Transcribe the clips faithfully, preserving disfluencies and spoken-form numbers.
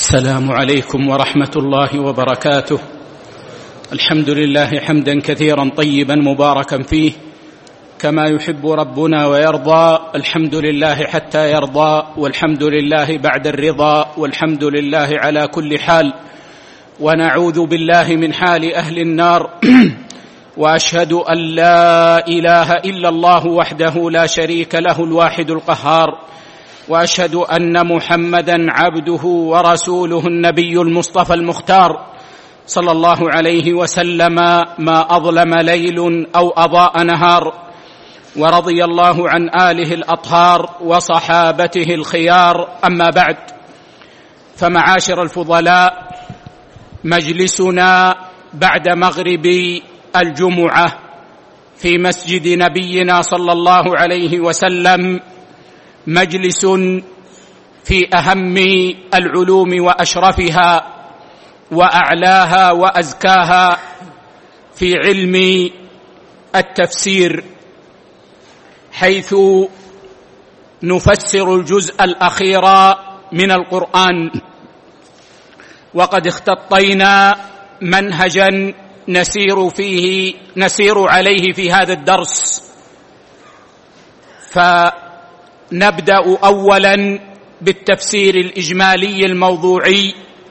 السلام عليكم ورحمة الله وبركاته. الحمد لله حمدا كثيرا طيبا مباركا فيه كما يحب ربنا ويرضى. الحمد لله حتى يرضى، والحمد لله بعد الرضا، والحمد لله على كل حال، ونعوذ بالله من حال أهل النار. وأشهد أن لا إله إلا الله وحده لا شريك له الواحد القهار، وأشهد أن محمدًا عبده ورسوله النبي المصطفى المختار صلى الله عليه وسلم، ما أظلم ليل أو أضاء نهار. ورضي الله عن آله الأطهار وصحابته الخيار. أما بعد، فمعاشر الفضلاء، مجلسنا بعد مغرب الجمعة في مسجد نبينا صلى الله عليه وسلم مجلس في أهم العلوم وأشرفها وأعلاها وأزكاها في علم التفسير، حيث نفسر الجزء الأخير من القرآن. وقد اختطينا منهجا نسير فيه نسير عليه في هذا الدرس، فنبدأ أولا بالتفسير الإجمالي الموضوعي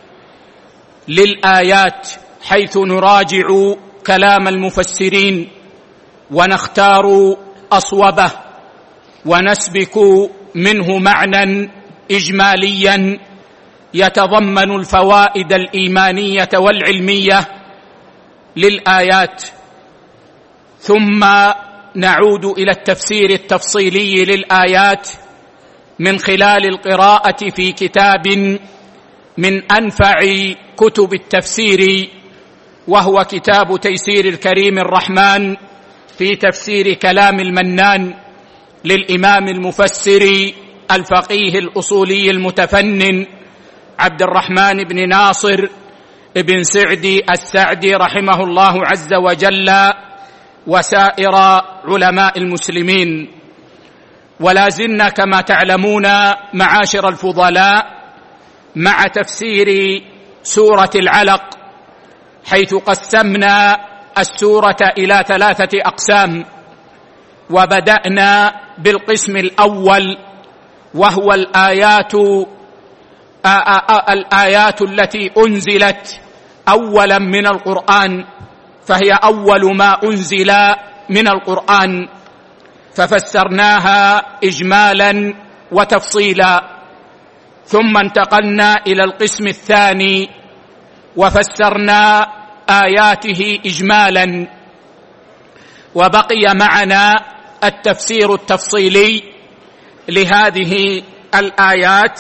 للآيات، حيث نراجع كلام المفسرين ونختار أصوبه ونسبك منه معنى إجماليا يتضمن الفوائد الإيمانية والعلمية للآيات، ثم نعود إلى التفسير التفصيلي للآيات من خلال القراءة في كتاب من أنفع كتب التفسير، وهو كتاب تيسير الكريم الرحمن في تفسير كلام المنان للإمام المفسر الفقيه الأصولي المتفنن عبد الرحمن بن ناصر ابن سعدي السعدي رحمه الله عز وجل، وسائر علماء المسلمين. ولا زلنا كما تعلمون معاشر الفضلاء مع تفسير سورة العلق، حيث قسمنا السورة إلى ثلاثة أقسام، وبدأنا بالقسم الأول وهو الآيات الآيات التي أنزلت أولا من القرآن، فهي أول ما أنزل من القرآن، ففسرناها إجمالا وتفصيلا. ثم انتقلنا إلى القسم الثاني وفسرنا آياته إجمالا، وبقي معنا التفسير التفصيلي لهذه الآيات،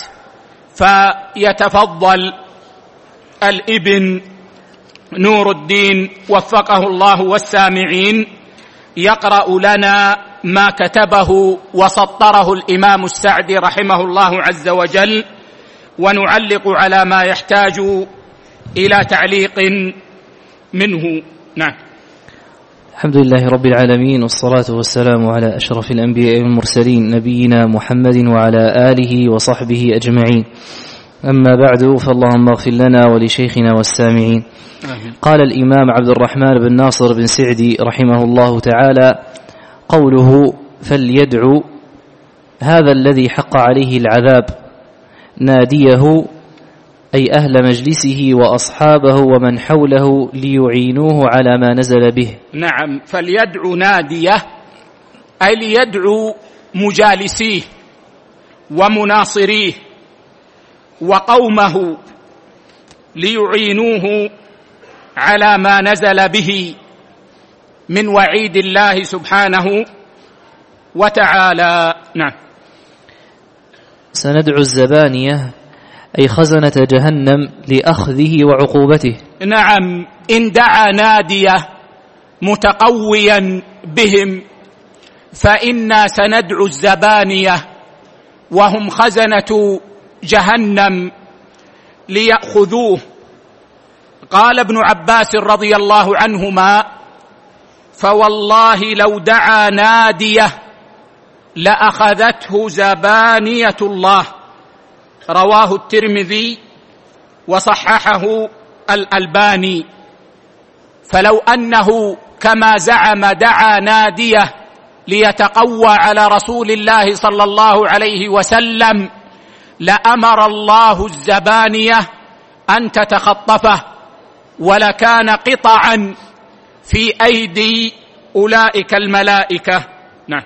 فيتفضل الابن نور الدين وفقه الله والسامعين يقرأ لنا ما كتبه وسطره الإمام السعدي رحمه الله عز وجل، ونعلق على ما يحتاج إلى تعليق منه. نعم. الحمد لله رب العالمين، والصلاة والسلام على أشرف الأنبياء والمرسلين نبينا محمد وعلى آله وصحبه أجمعين. أما بعد، فاللهم اغفر لنا ولشيخنا والسامعين. آمين. قال الإمام عبد الرحمن بن ناصر بن سعدي رحمه الله تعالى: قوله فليدعو، هذا الذي حق عليه العذاب ناديه، أي أهل مجلسه وأصحابه ومن حوله ليعينوه على ما نزل به. نعم، فليدعو ناديه أي ليدعو مجالسيه ومناصريه وقومه ليعينوه على ما نزل به من وعيد الله سبحانه وتعالى. نعم. سندعو الزبانية أي خزنة جهنم لأخذه وعقوبته. نعم، إن دعا ناديه متقويا بهم فإنا سندعو الزبانية وهم خزنة جهنم ليأخذوه. قال ابن عباس رضي الله عنهما: فوالله لو دعا ناديه لأخذته زبانية الله. رواه الترمذي وصححه الألباني. فلو أنه كما زعم دعا ناديه ليتقوى على رسول الله صلى الله عليه وسلم لأمر الله الزبانية أن تتخطفه، ولكان قطعا في أيدي أولئك الملائكة. نعم.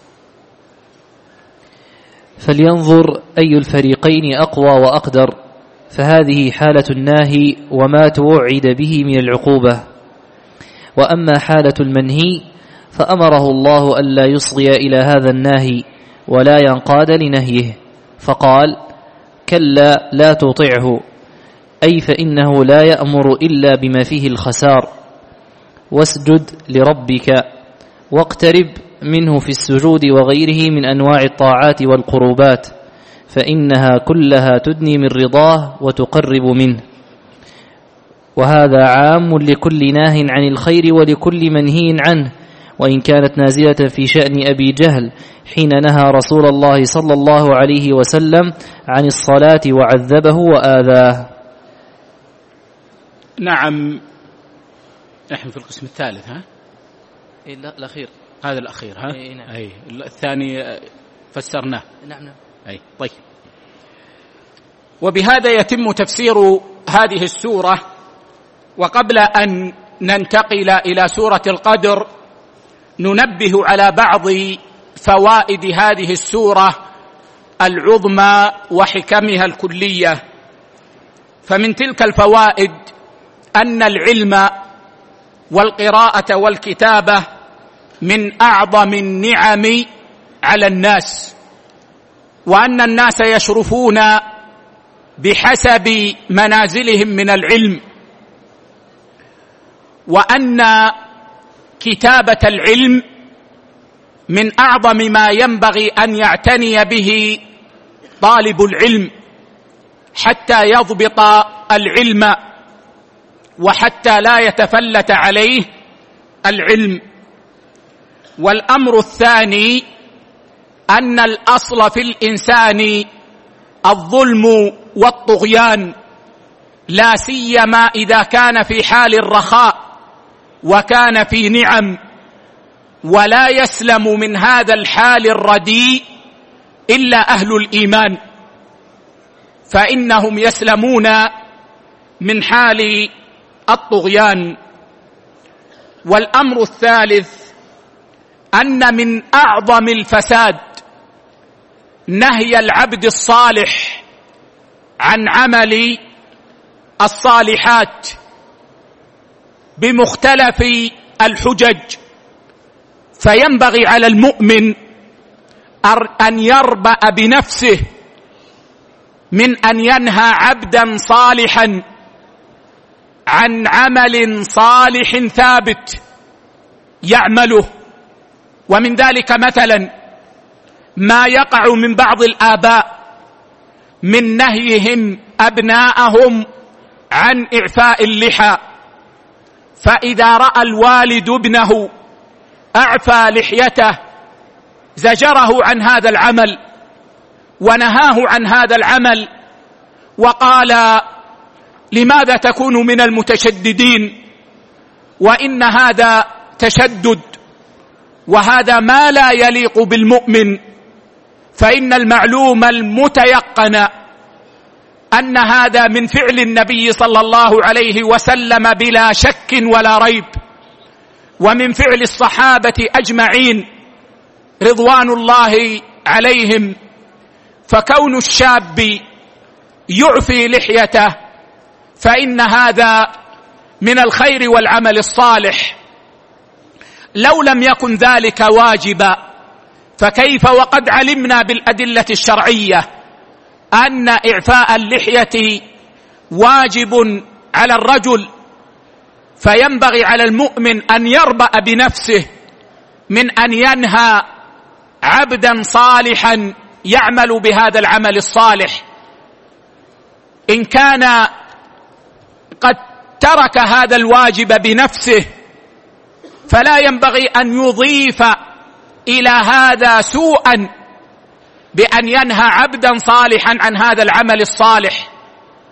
فلينظر أي الفريقين أقوى وأقدر، فهذه حالة الناهي وما توعد به من العقوبة. وأما حالة المنهي فأمره الله ألا يصغي إلى هذا الناهي ولا ينقاد لنهيه، فقال: كلا لا تطعه، أي فإنه لا يأمر إلا بما فيه الخسار، واسجد لربك واقترب منه في السجود وغيره من أنواع الطاعات والقربات، فإنها كلها تدني من رضاه وتقرب منه. وهذا عام لكل ناه عن الخير ولكل منهي عنه، وإن كانت نازلة في شأن أبي جهل حين نهى رسول الله صلى الله عليه وسلم عن الصلاة وعذبه وآذاه. نعم. نحن في القسم الثالث. ها إيه الأخير، هذا الأخير. ها إيه نعم. أي الثاني فسرناه. نعم نعم. أي طيب. وبهذا يتم تفسير هذه السورة. وقبل أن ننتقل إلى سورة القدر ننبه على بعض فوائد هذه السورة العظمى وحكمها الكلية. فمن تلك الفوائد أن العلم والقراءة والكتابة من أعظم النعم على الناس، وأن الناس يشرفون بحسب منازلهم من العلم، وأن كتابة العلم من أعظم ما ينبغي أن يعتني به طالب العلم حتى يضبط العلم وحتى لا يتفلت عليه العلم. والأمر الثاني أن الأصل في الإنسان الظلم والطغيان، لا سيما إذا كان في حال الرخاء وكان في نعم، ولا يسلم من هذا الحال الرديء إلا أهل الإيمان، فإنهم يسلمون من حال الطغيان. والأمر الثالث أن من أعظم الفساد نهي العبد الصالح عن عمل الصالحات بمختلف الحجج، فينبغي على المؤمن أن يربأ بنفسه من أن ينهى عبدا صالحا عن عمل صالح ثابت يعمله. ومن ذلك مثلا ما يقع من بعض الآباء من نهيهم أبناءهم عن إعفاء اللحى، فإذا رأى الوالد ابنه أعفى لحيته زجره عن هذا العمل ونهاه عن هذا العمل، وقال: لماذا تكون من المتشددين؟ وإن هذا تشدد، وهذا ما لا يليق بالمؤمن، فإن المعلوم المتيقن أن هذا من فعل النبي صلى الله عليه وسلم بلا شك ولا ريب، ومن فعل الصحابة أجمعين رضوان الله عليهم. فكون الشاب يعفي لحيته فإن هذا من الخير والعمل الصالح. لو لم يكن ذلك واجبا فكيف وقد علمنا بالأدلة الشرعية أن إعفاء اللحية واجب على الرجل، فينبغي على المؤمن أن يربأ بنفسه من أن ينهى عبدا صالحا يعمل بهذا العمل الصالح. إن كان قد ترك هذا الواجب بنفسه فلا ينبغي أن يضيف إلى هذا سوءا بأن ينهى عبدا صالحا عن هذا العمل الصالح.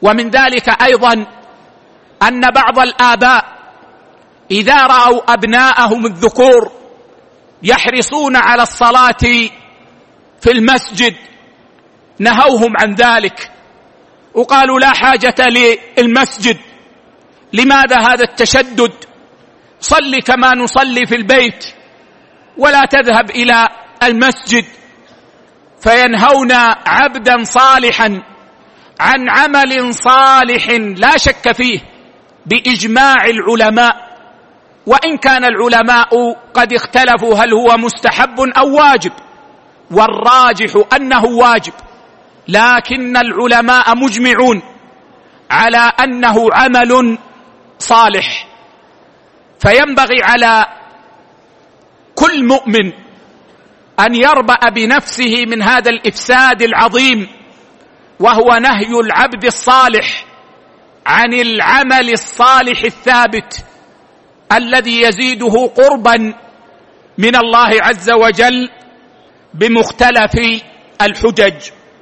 ومن ذلك أيضا أن بعض الآباء إذا رأوا أبناءهم الذكور يحرصون على الصلاة في المسجد نهوهم عن ذلك وقالوا لا حاجة للمسجد، لماذا هذا التشدد؟ صل كما نصلي في البيت ولا تذهب إلى المسجد. فينهون عبدا صالحا عن عمل صالح لا شك فيه بإجماع العلماء، وإن كان العلماء قد اختلفوا هل هو مستحب أو واجب، والراجح أنه واجب، لكن العلماء مجمعون على أنه عمل صالح. فينبغي على كل مؤمن أن يربأ بنفسه من هذا الإفساد العظيم، وهو نهي العبد الصالح عن العمل الصالح الثابت الذي يزيده قربا من الله عز وجل بمختلف الحجج.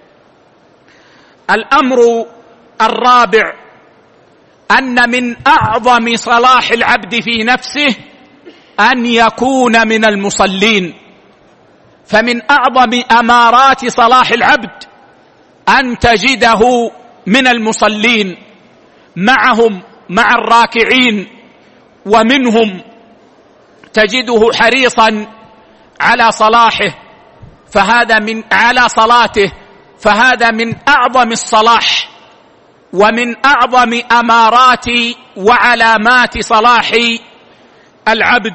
الأمر الرابع أن من أعظم صلاح العبد في نفسه أن يكون من المصلين. فمن أعظم أمارات صلاح العبد أن تجده من المصلين، معهم مع الراكعين، ومنهم تجده حريصا على صلاحه فهذا من على صلاته فهذا من أعظم الصلاح ومن أعظم أمارات وعلامات صلاح العبد.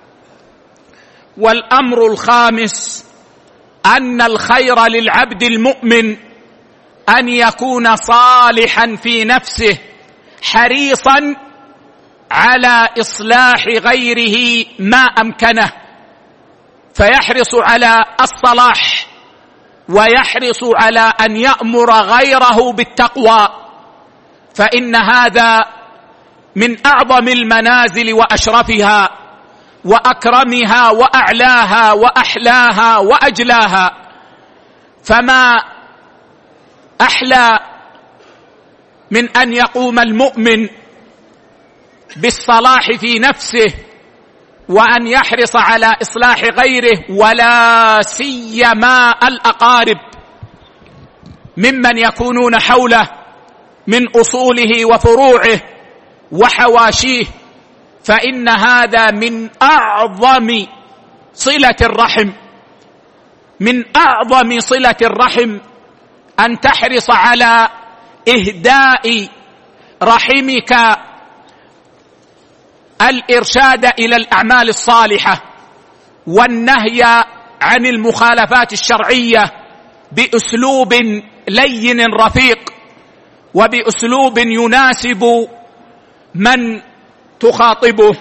والأمر الخامس أن الخير للعبد المؤمن أن يكون صالحا في نفسه حريصا على إصلاح غيره ما أمكنه، فيحرص على الصلاح ويحرص على أن يأمر غيره بالتقوى، فإن هذا من أعظم المنازل وأشرفها وأكرمها وأعلاها وأحلاها وأجلاها. فما أحلى من أن يقوم المؤمن بالصلاح في نفسه وأن يحرص على إصلاح غيره، ولا سيما الأقارب ممن يكونون حوله من أصوله وفروعه وحواشيه، فإن هذا من أعظم صلة الرحم من أعظم صلة الرحم أن تحرص على إهداء رحمك الإرشاد إلى الأعمال الصالحة والنهي عن المخالفات الشرعية بأسلوب لين رفيق وبأسلوب يناسب من تخاطبه.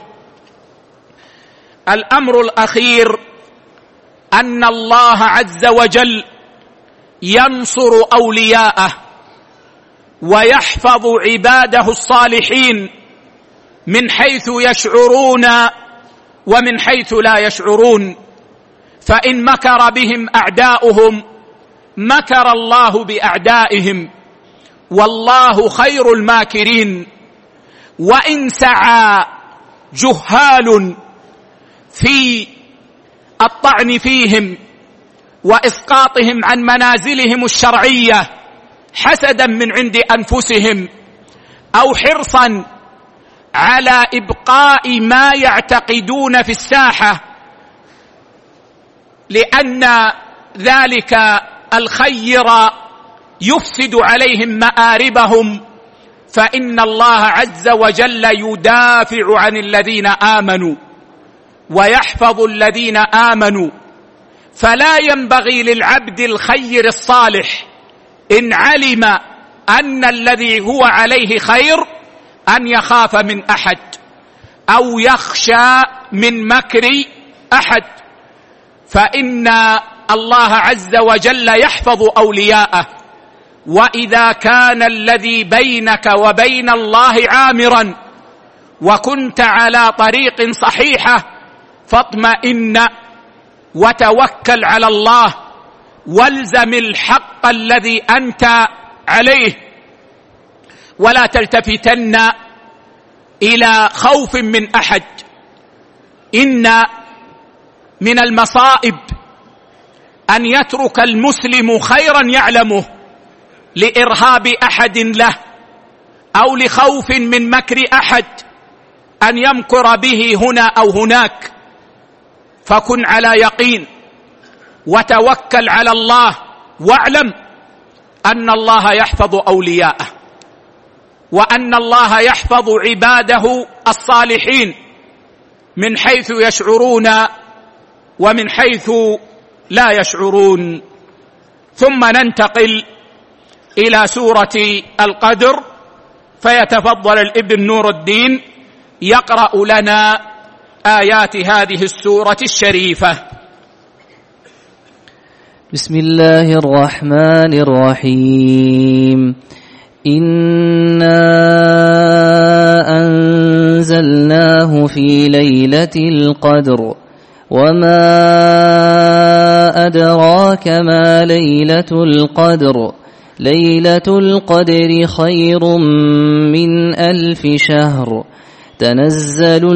الأمر الأخير أن الله عز وجل ينصر أولياءه ويحفظ عباده الصالحين من حيث يشعرون ومن حيث لا يشعرون، فإن مكر بهم أعداؤهم مكر الله بأعدائهم والله خير الماكرين. وإن سعى جهال في الطعن فيهم وإسقاطهم عن منازلهم الشرعية حسدا من عند أنفسهم أو حرصا على إبقاء ما يعتقدون في الساحة لأن ذلك الخير يفسد عليهم مآربهم، فإن الله عز وجل يدافع عن الذين آمنوا ويحفظ الذين آمنوا. فلا ينبغي للعبد الخير الصالح إن علم أن الذي هو عليه خير أن يخاف من أحد أو يخشى من مكر أحد، فإن الله عز وجل يحفظ أولياءه. وإذا كان الذي بينك وبين الله عامرا وكنت على طريق صحيحة فاطمئن وتوكل على الله والزم الحق الذي أنت عليه. ولا تلتفتن إلى خوف من أحد. إن من المصائب أن يترك المسلم خيرا يعلمه لإرهاب أحد له أو لخوف من مكر أحد أن يمكر به هنا أو هناك. فكن على يقين وتوكل على الله، واعلم أن الله يحفظ أولياءه، وأن الله يحفظ عباده الصالحين من حيث يشعرون ومن حيث لا يشعرون. ثم ننتقل إلى سورة القدر، فيتفضل الابن نور الدين يقرأ لنا آيات هذه السورة الشريفة. بسم الله الرحمن الرحيم. إنا أنزلناه في ليلة القدر وما أدراك ما ليلة القدر ليلة القدر خير من ألف شهر تنزل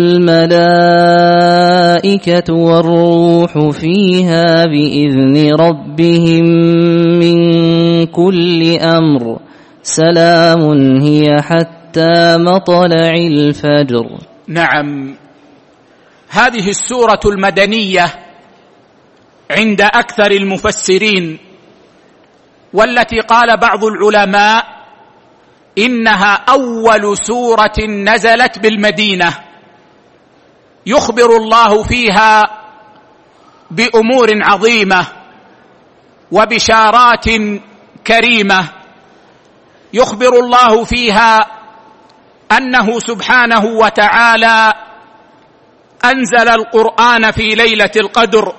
الملائكة والروح فيها بإذن ربهم من كل أمر سلام هي حتى مطلع الفجر. نعم، هذه السورة المدنية عند أكثر المفسرين، والتي قال بعض العلماء إنها أول سورة نزلت بالمدينة، يخبر الله فيها بأمور عظيمة وبشارات كريمة. يخبر الله فيها أنه سبحانه وتعالى أنزل القرآن في ليلة القدر،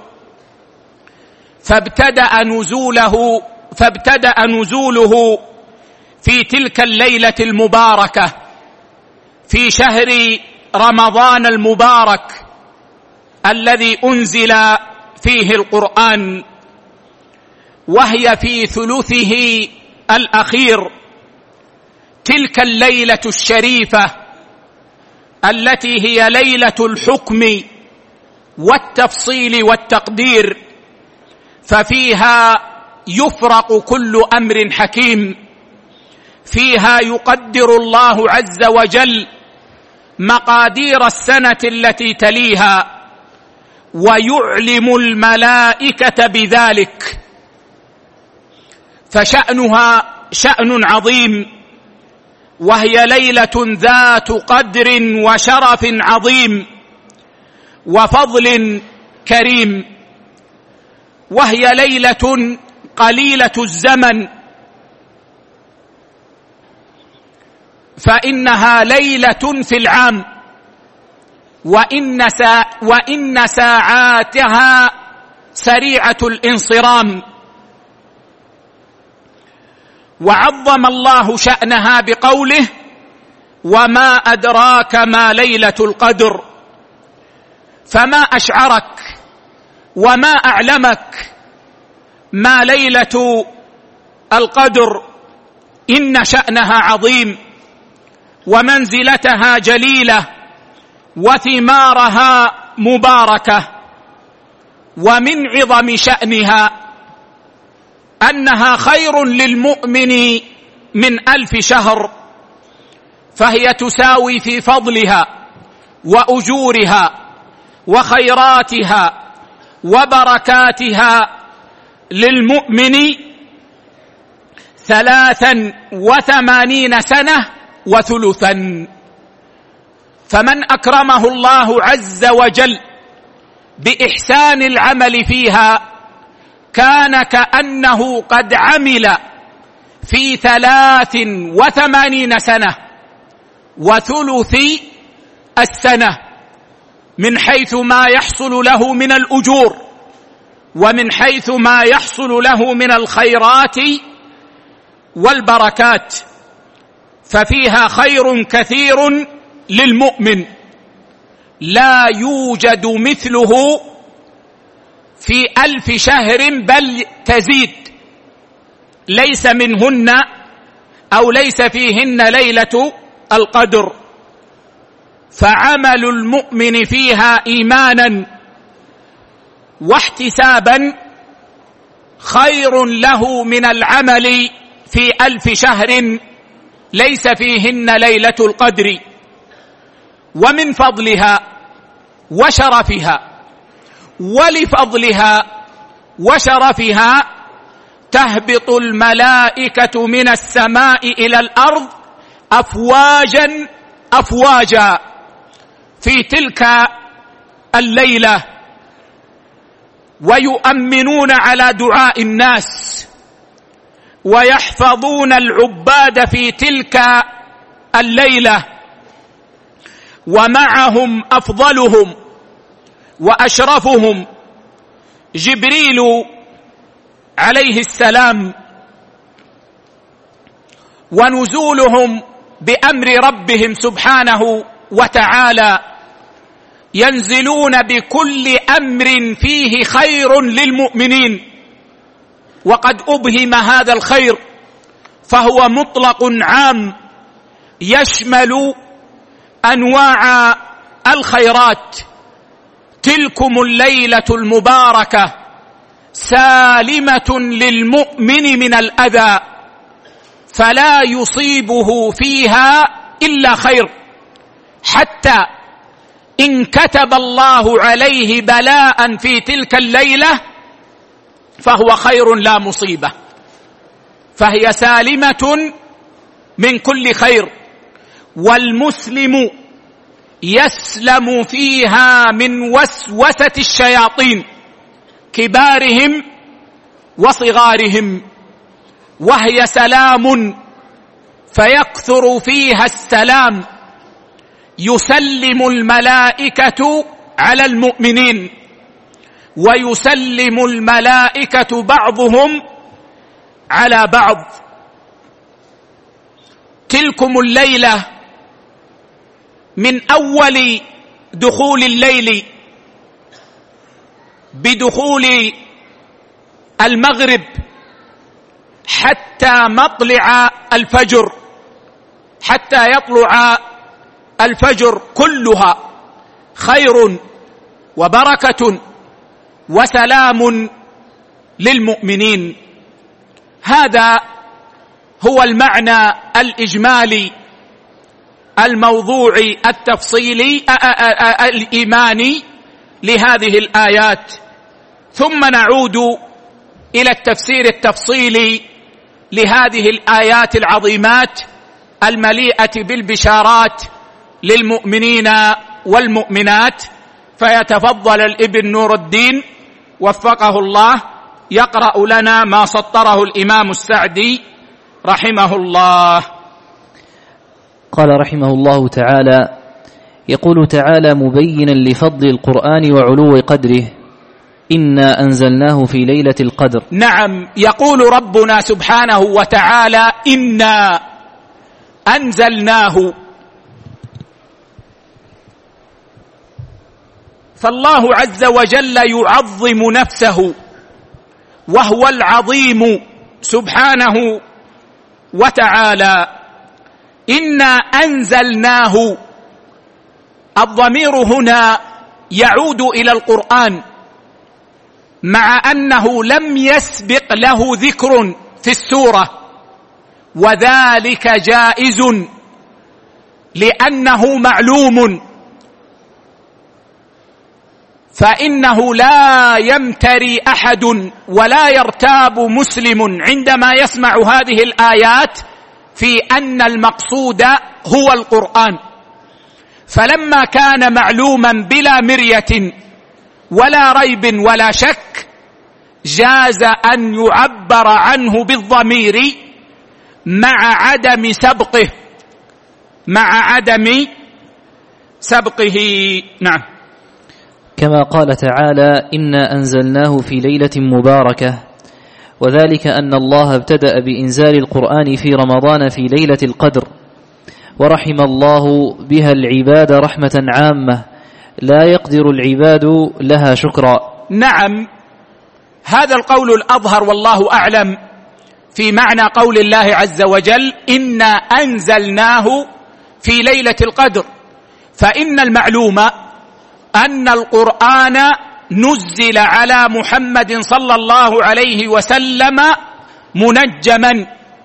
فابتدأ نزوله فابتدأ نزوله في تلك الليلة المباركة في شهر رمضان المبارك الذي أنزل فيه القرآن، وهي في ثلثه الأخير. تلك الليلة الشريفة التي هي ليلة الحكم والتفصيل والتقدير، ففيها يفرق كل أمر حكيم، فيها يقدر الله عز وجل مقادير السنة التي تليها ويعلم الملائكة بذلك، فشأنها شأن عظيم، وهي ليلة ذات قدر وشرف عظيم وفضل كريم، وهي ليلة قليلة الزمن، فإنها ليلة في العام، وإن, سا وإن ساعاتها سريعة الانصرام. وعظم الله شأنها بقوله: وما أدراك ما ليلة القدر. فما أشعرك وما أعلمك ما ليلة القدر؟ إن شأنها عظيم ومنزلتها جليلة وثمارها مباركة. ومن عظم شأنها أنها خير للمؤمن من ألف شهر، فهي تساوي في فضلها وأجورها وخيراتها وبركاتها للمؤمن ثلاثا وثمانين سنة وثلثا. فمن أكرمه الله عز وجل بإحسان العمل فيها كان كأنه قد عمل في ثلاث وثمانين سنة وثلث السنة، من حيث ما يحصل له من الأجور ومن حيث ما يحصل له من الخيرات والبركات، ففيها خير كثير للمؤمن لا يوجد مثله في ألف شهر، بل تزيد. ليس منهن أو ليس فيهن ليلة القدر، فعمل المؤمن فيها إيمانا واحتسابا خير له من العمل في ألف شهر ليس فيهن ليلة القدر. ومن فضلها وشرفها، ولفضلها وشرفها تهبط الملائكة من السماء إلى الأرض أفواجا أفواجا في تلك الليلة، ويؤمنون على دعاء الناس، ويحفظون العباد في تلك الليلة، ومعهم أفضلهم وأشرفهم جبريل عليه السلام، ونزولهم بأمر ربهم سبحانه وتعالى، ينزلون بكل أمر فيه خير للمؤمنين. وقد أبهم هذا الخير، فهو مطلق عام يشمل أنواع الخيرات. تلكم الليلة المباركة سالمة للمؤمن من الأذى، فلا يصيبه فيها إلا خير، حتى إن كتب الله عليه بلاء في تلك الليلة فهو خير لا مصيبة، فهي سالمة من كل خير. والمسلم يسلم فيها من وسوسة الشياطين كبارهم وصغارهم، وهي سلام فيكثر فيها السلام. يسلم الملائكة على المؤمنين، ويسلم الملائكة بعضهم على بعض. تلكم الليلة من أول دخول الليل بدخول المغرب حتى مطلع الفجر، حتى يطلع الفجر، كلها خير وبركة وسلام للمؤمنين. هذا هو المعنى الإجمالي الموضوعي التفصيلي الإيماني لهذه الآيات. ثم نعود إلى التفسير التفصيلي لهذه الآيات العظيمات المليئة بالبشارات للمؤمنين والمؤمنات. فيتفضل الابن نور الدين وفقه الله يقرأ لنا ما سطره الإمام السعدي رحمه الله. قال رحمه الله تعالى: يقول تعالى مبينا لفضل القرآن وعلو قدره: إنا أنزلناه في ليلة القدر. نعم، يقول ربنا سبحانه وتعالى: إنا أنزلناه. فالله عز وجل يعظم نفسه وهو العظيم سبحانه وتعالى. إنا أنزلناه، الضمير هنا يعود إلى القرآن، مع أنه لم يسبق له ذكر في السورة، وذلك جائز لأنه معلوم، فإنه لا يمتري أحد ولا يرتاب مسلم عندما يسمع هذه الآيات في أن المقصود هو القرآن. فلما كان معلوما بلا مرية ولا ريب ولا شك، جاز أن يعبر عنه بالضمير مع عدم سبقه مع عدم سبقه نعم. كما قال تعالى: إنا أنزلناه في ليلة مباركة، وذلك أن الله ابتدأ بإنزال القرآن في رمضان في ليلة القدر، ورحم الله بها العباد رحمة عامة لا يقدر العباد لها شكرا. نعم، هذا القول الأظهر والله أعلم في معنى قول الله عز وجل إنا أنزلناه في ليلة القدر، فإن المعلوم أن القرآن نزل على محمد صلى الله عليه وسلم منجما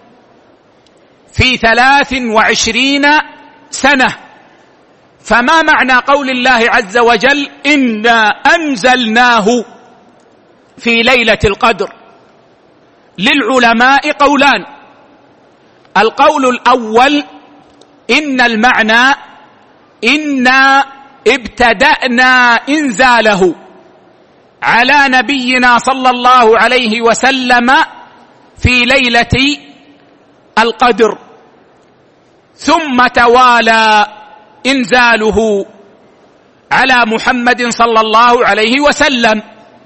في ثلاث وعشرين سنة. فما معنى قول الله عز وجل إنا أنزلناه في ليلة القدر؟ للعلماء قولان. القول الأول إن المعنى إنا ابتدأنا إنزاله على نبينا صلى الله عليه وسلم في ليلة القدر، ثم توالى إنزاله على محمد صلى الله عليه وسلم.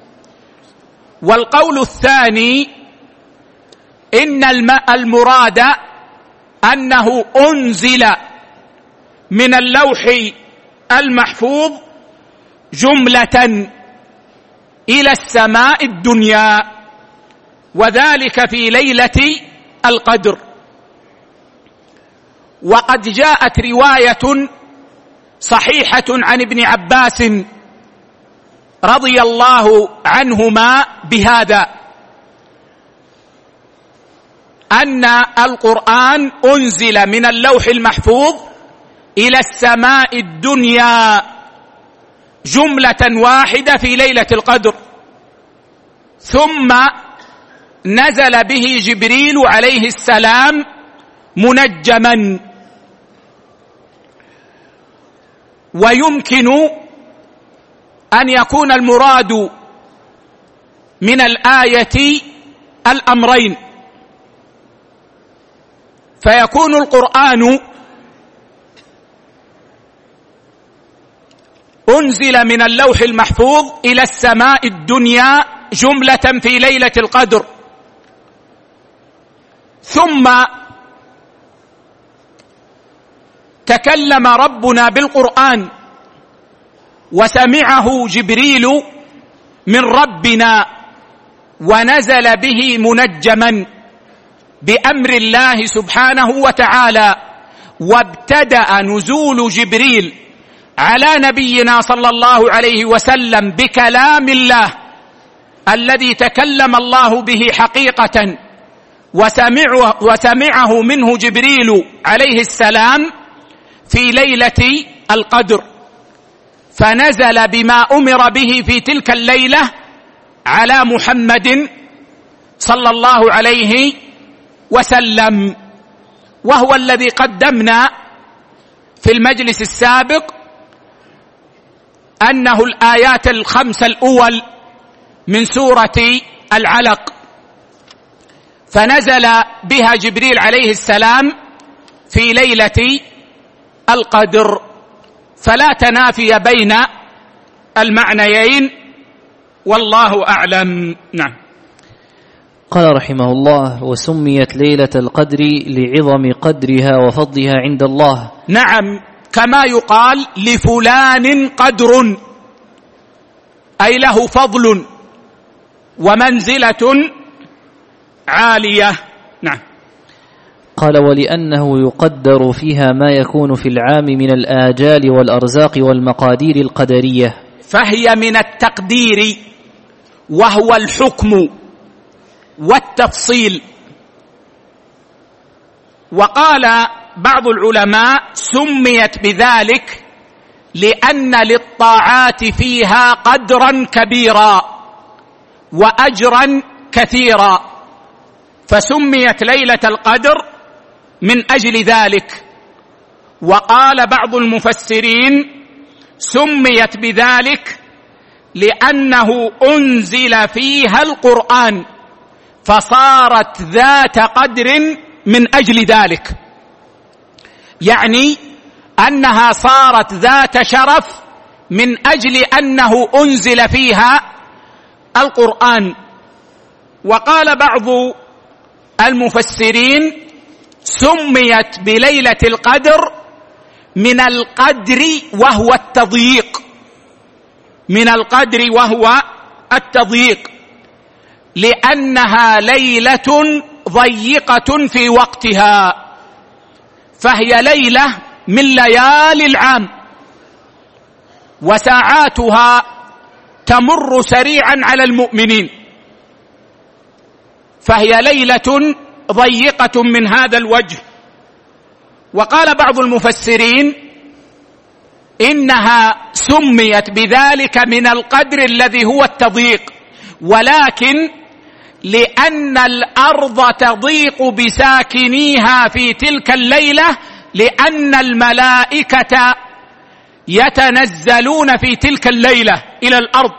والقول الثاني إن المراد أنه أنزل من اللوح المحفوظ جملة إلى السماء الدنيا، وذلك في ليلة القدر. وقد جاءت رواية صحيحة عن ابن عباس رضي الله عنهما بهذا، أن القرآن أنزل من اللوح المحفوظ إلى السماء الدنيا جملة واحدة في ليلة القدر، ثم نزل به جبريل عليه السلام منجما. ويمكن أن يكون المراد من الآية الأمرين، فيكون القرآن أنزل من اللوح المحفوظ إلى السماء الدنيا جملة في ليلة القدر، ثم تكلم ربنا بالقرآن وسمعه جبريل من ربنا ونزل به منجما بأمر الله سبحانه وتعالى، وابتدأ نزول جبريل على نبينا صلى الله عليه وسلم بكلام الله الذي تكلم الله به حقيقة، وسمعه, وسمعه منه جبريل عليه السلام في ليلة القدر، فنزل بما أمر به في تلك الليلة على محمد صلى الله عليه وسلم، وهو الذي قدمنا في المجلس السابق أنه الآيات الخمس الأول من سورة العلق، فنزل بها جبريل عليه السلام في ليلة القدر، فلا تنافي بين المعنيين، والله أعلم. نعم. قال رحمه الله: وسميت ليلة القدر لعظم قدرها وفضلها عند الله. نعم، كما يقال لفلان قدر، أي له فضل ومنزلة عالية. نعم. قال: ولأنه يقدر فيها ما يكون في العام من الآجال والأرزاق والمقادير القدرية، فهي من التقدير وهو الحكم والتفصيل. وقال بعض العلماء: سميت بذلك لأن للطاعات فيها قدرا كبيرا وأجرا كثيرا، فسميت ليلة القدر من أجل ذلك. وقال بعض المفسرين: سميت بذلك لأنه أنزل فيها القرآن فصارت ذات قدر من أجل ذلك، يعني أنها صارت ذات شرف من أجل أنه أنزل فيها القرآن. وقال بعض المفسرين: سميت بليلة القدر من القدر وهو التضييق، من القدر وهو التضييق، لأنها ليلة ضيقة في وقتها، فهي ليلة من ليالي العام، وساعاتها تمر سريعا على المؤمنين، فهي ليلة ضيقة من هذا الوجه. وقال بعض المفسرين إنها سميت بذلك من القدر الذي هو التضييق، ولكن لأن الأرض تضيق بساكنيها في تلك الليلة، لأن الملائكة يتنزلون في تلك الليلة إلى الأرض،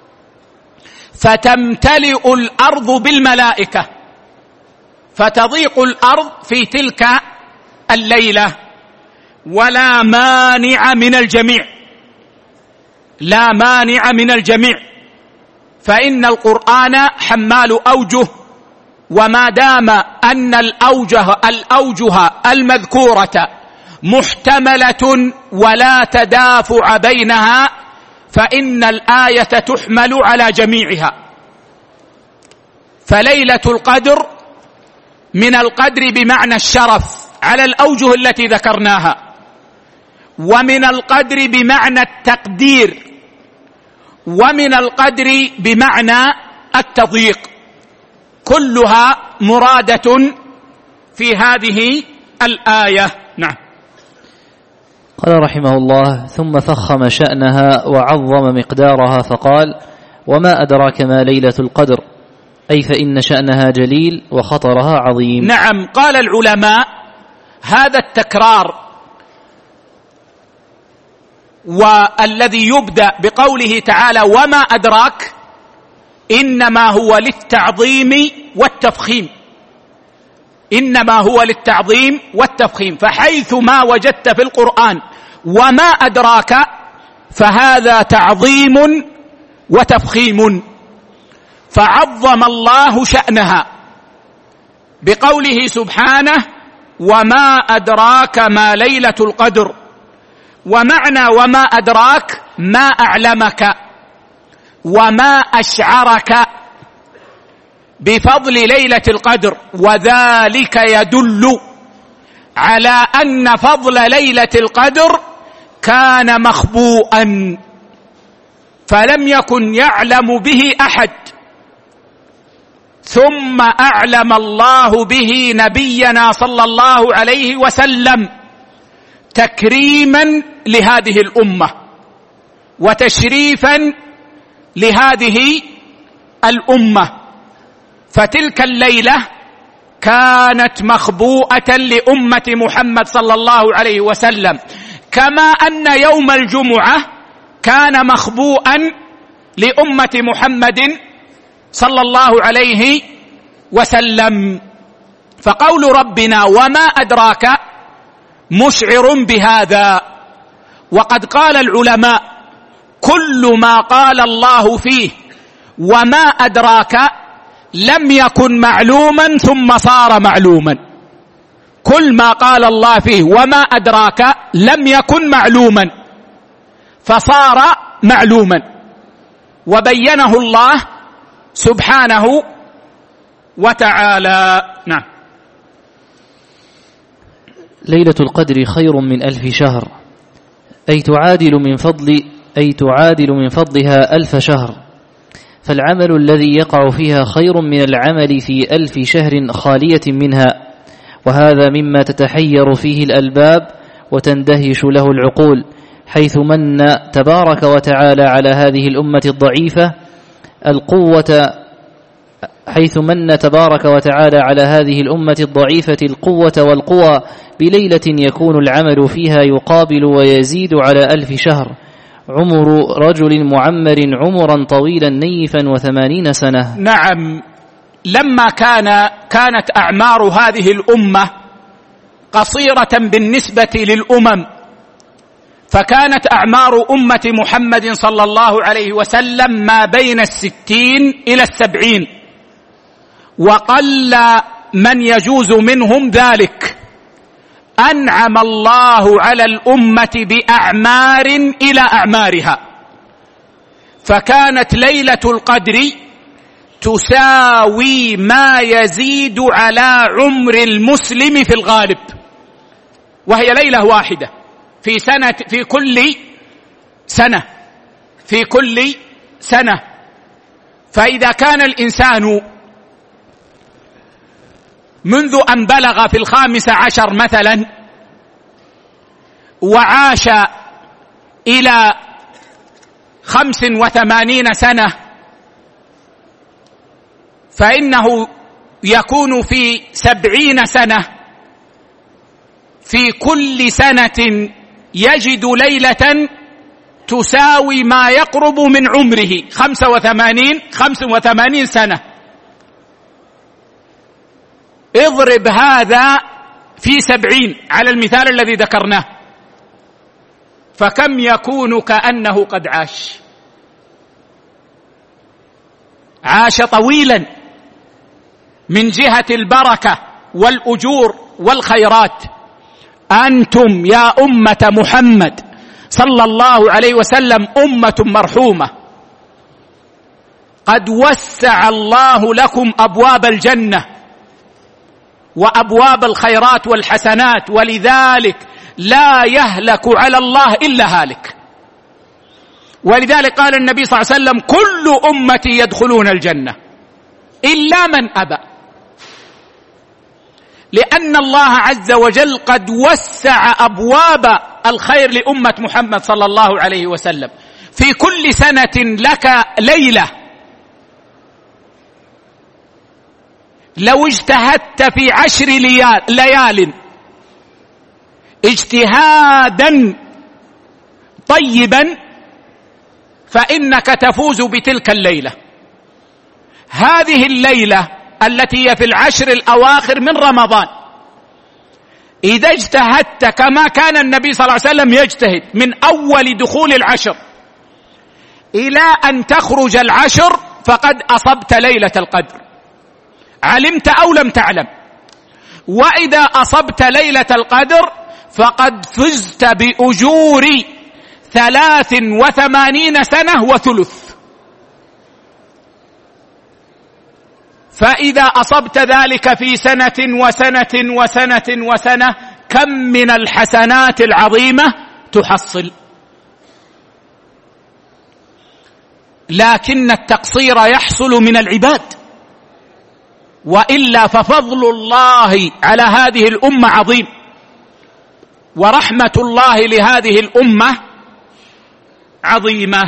فتمتلئ الأرض بالملائكة، فتضيق الأرض في تلك الليلة. ولا مانع من الجميع، لا مانع من الجميع، فإن القرآن حمال أوجه، وما دام أن الأوجه, الأوجه المذكورة محتملة ولا تدافع بينها، فإن الآية تحمل على جميعها. فليلة القدر من القدر بمعنى الشرف على الأوجه التي ذكرناها، ومن القدر بمعنى التقدير، ومن القدر بمعنى التضييق، كلها مرادة في هذه الآية. نعم. قال رحمه الله: ثم فخم شأنها وعظم مقدارها فقال: وما أدراك ما ليلة القدر، أي فإن شأنها جليل وخطرها عظيم. نعم. قال العلماء: هذا التكرار والذي يبدأ بقوله تعالى وما أدراك إنما هو للتعظيم والتفخيم، إنما هو للتعظيم والتفخيم، فحيث ما وجدت في القرآن وما أدراك فهذا تعظيم وتفخيم، فعظم الله شأنها بقوله سبحانه وما أدراك ما ليلة القدر. ومعنى وما أدراك ما أعلمك وما أشعرك بفضل ليلة القدر، وذلك يدل على أن فضل ليلة القدر كان مخبوءا، فلم يكن يعلم به أحد، ثم أعلم الله به نبينا صلى الله عليه وسلم تكريما لهذه الأمة وتشريفا لهذه الأمة. فتلك الليلة كانت مخبوءة لأمة محمد صلى الله عليه وسلم، كما أن يوم الجمعة كان مخبوءا لأمة محمد صلى الله عليه وسلم. فقول ربنا وما أدراك مشعر بهذا. وقد قال العلماء كل ما قال الله فيه وما أدراك لم يكن معلوما ثم صار معلوما، كل ما قال الله فيه وما أدراك لم يكن معلوما فصار معلوما، وبينه الله سبحانه وتعالى. نعم. ليلة القدر خير من ألف شهر، أي تعادل من فضل أي تعادل من فضلها ألف شهر، فالعمل الذي يقع فيها خير من العمل في ألف شهر خالية منها، وهذا مما تتحير فيه الألباب وتندهش له العقول، حيث من تبارك وتعالى على هذه الأمة الضعيفة القوة حيث من تبارك وتعالى على هذه الأمة الضعيفة القوة والقوى بليلة يكون العمل فيها يقابل ويزيد على ألف شهر، عمر رجل معمر عمرا طويلا نيفا وثمانين سنة. نعم. لما كان كانت أعمار هذه الأمة قصيرة بالنسبة للأمم، فكانت أعمار أمة محمد صلى الله عليه وسلم ما بين الستين إلى السبعين، وقل من يجوز منهم ذلك. أنعم الله على الأمة بأعمار إلى أعمارها، فكانت ليلة القدر تساوي ما يزيد على عمر المسلم في الغالب، وهي ليلة واحدة في سنة، في كل سنة في كل سنة. فإذا كان الإنسان منذ أن بلغ في الخامس عشر مثلا وعاش إلى خمس وثمانين سنة، فإنه يكون في سبعين سنة، في كل سنة يجد ليلة تساوي ما يقرب من عمره خمسة وثمانين خمس وثمانين سنة. اضرب هذا في سبعين على المثال الذي ذكرناه، فكم يكون كأنه قد عاش عاش طويلا من جهة البركة والأجور والخيرات. أنتم يا أمة محمد صلى الله عليه وسلم أمة مرحومة، قد وسع الله لكم أبواب الجنة وأبواب الخيرات والحسنات، ولذلك لا يهلك على الله إلا هالك. ولذلك قال النبي صلى الله عليه وسلم: كل أمتي يدخلون الجنة إلا من أبى، لأن الله عز وجل قد وسع أبواب الخير لأمة محمد صلى الله عليه وسلم. في كل سنة لك ليلة لو اجتهدت في عشر ليال اجتهادا طيبا فإنك تفوز بتلك الليلة. هذه الليلة التي هي في العشر الأواخر من رمضان، إذا اجتهدت كما كان النبي صلى الله عليه وسلم يجتهد من أول دخول العشر إلى أن تخرج العشر، فقد أصبت ليلة القدر، علمت أو لم تعلم. وإذا أصبت ليلة القدر فقد فزت بأجور ثلاث وثمانين سنة وثلث. فإذا أصبت ذلك في سنة وسنة وسنة وسنة، كم من الحسنات العظيمة تحصل. لكن التقصير يحصل من العباد، وإلا ففضل الله على هذه الأمة عظيم، ورحمة الله لهذه الأمة عظيمة.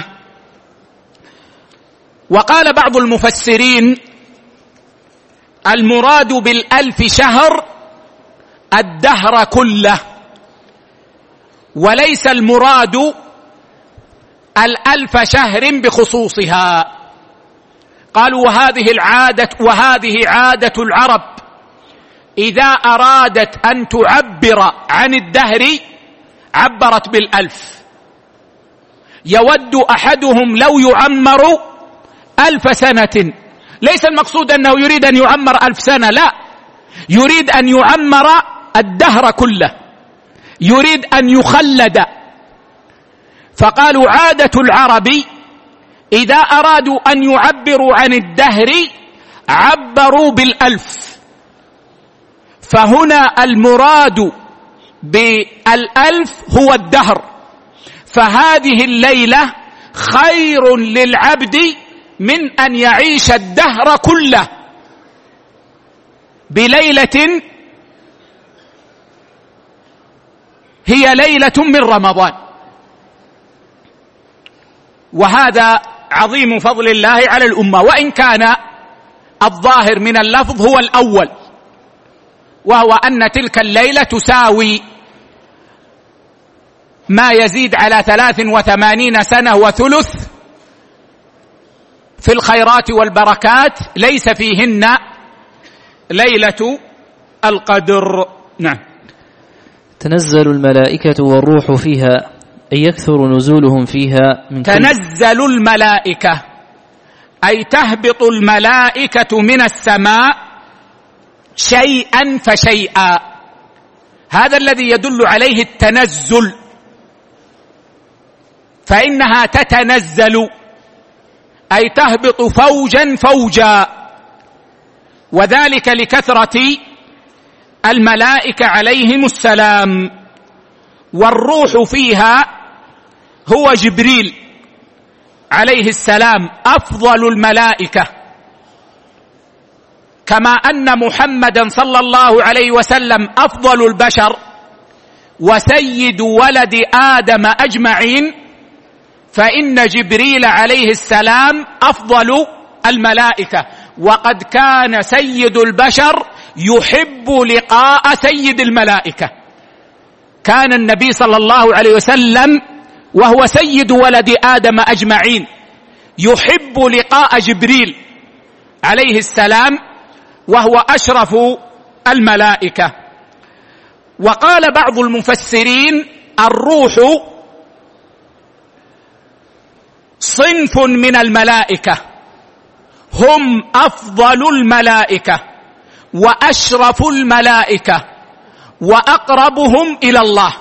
وقال بعض المفسرين: المراد بالألف شهر الدهر كله، وليس المراد الألف شهر بخصوصها. قالوا: وهذه العادة وهذه عادة العرب، إذا أرادت أن تعبر عن الدهر عبرت بالألف. يود أحدهم لو يعمر ألف سنة، ليس المقصود أنه يريد أن يعمر ألف سنة، لا، يريد أن يعمر الدهر كله، يريد أن يخلد. فقالوا: عادة العرب إذا أرادوا أن يعبروا عن الدهر عبروا بالألف. فهنا المراد بالألف هو الدهر. فهذه الليلة خير للعبد من أن يعيش الدهر كله بليلة هي ليلة من رمضان. وهذا عظيم فضل الله على الأمة، وإن كان الظاهر من اللفظ هو الأول، وهو أن تلك الليلة تساوي ما يزيد على ثلاث وثمانين سنة وثلث في الخيرات والبركات، ليس فيهن ليلة القدر. نعم. تنزل الملائكة والروح فيها، أي يكثر نزولهم فيها من تنزل الملائكة أي تهبط الملائكة من السماء شيئا فشيئا، هذا الذي يدل عليه التنزل، فإنها تتنزل أي تهبط فوجا فوجا، وذلك لكثرة الملائكة عليهم السلام. والروح فيها هو جبريل عليه السلام أفضل الملائكة، كما أن محمدا صلى الله عليه وسلم أفضل البشر وسيد ولد آدم أجمعين، فإن جبريل عليه السلام أفضل الملائكة. وقد كان سيد البشر يحب لقاء سيد الملائكة، كان النبي صلى الله عليه وسلم وهو سيد ولد آدم أجمعين يحب لقاء جبريل عليه السلام وهو أشرف الملائكة. وقال بعض المفسرين: الروح صنف من الملائكة هم أفضل الملائكة وأشرف الملائكة وأقربهم إلى الله.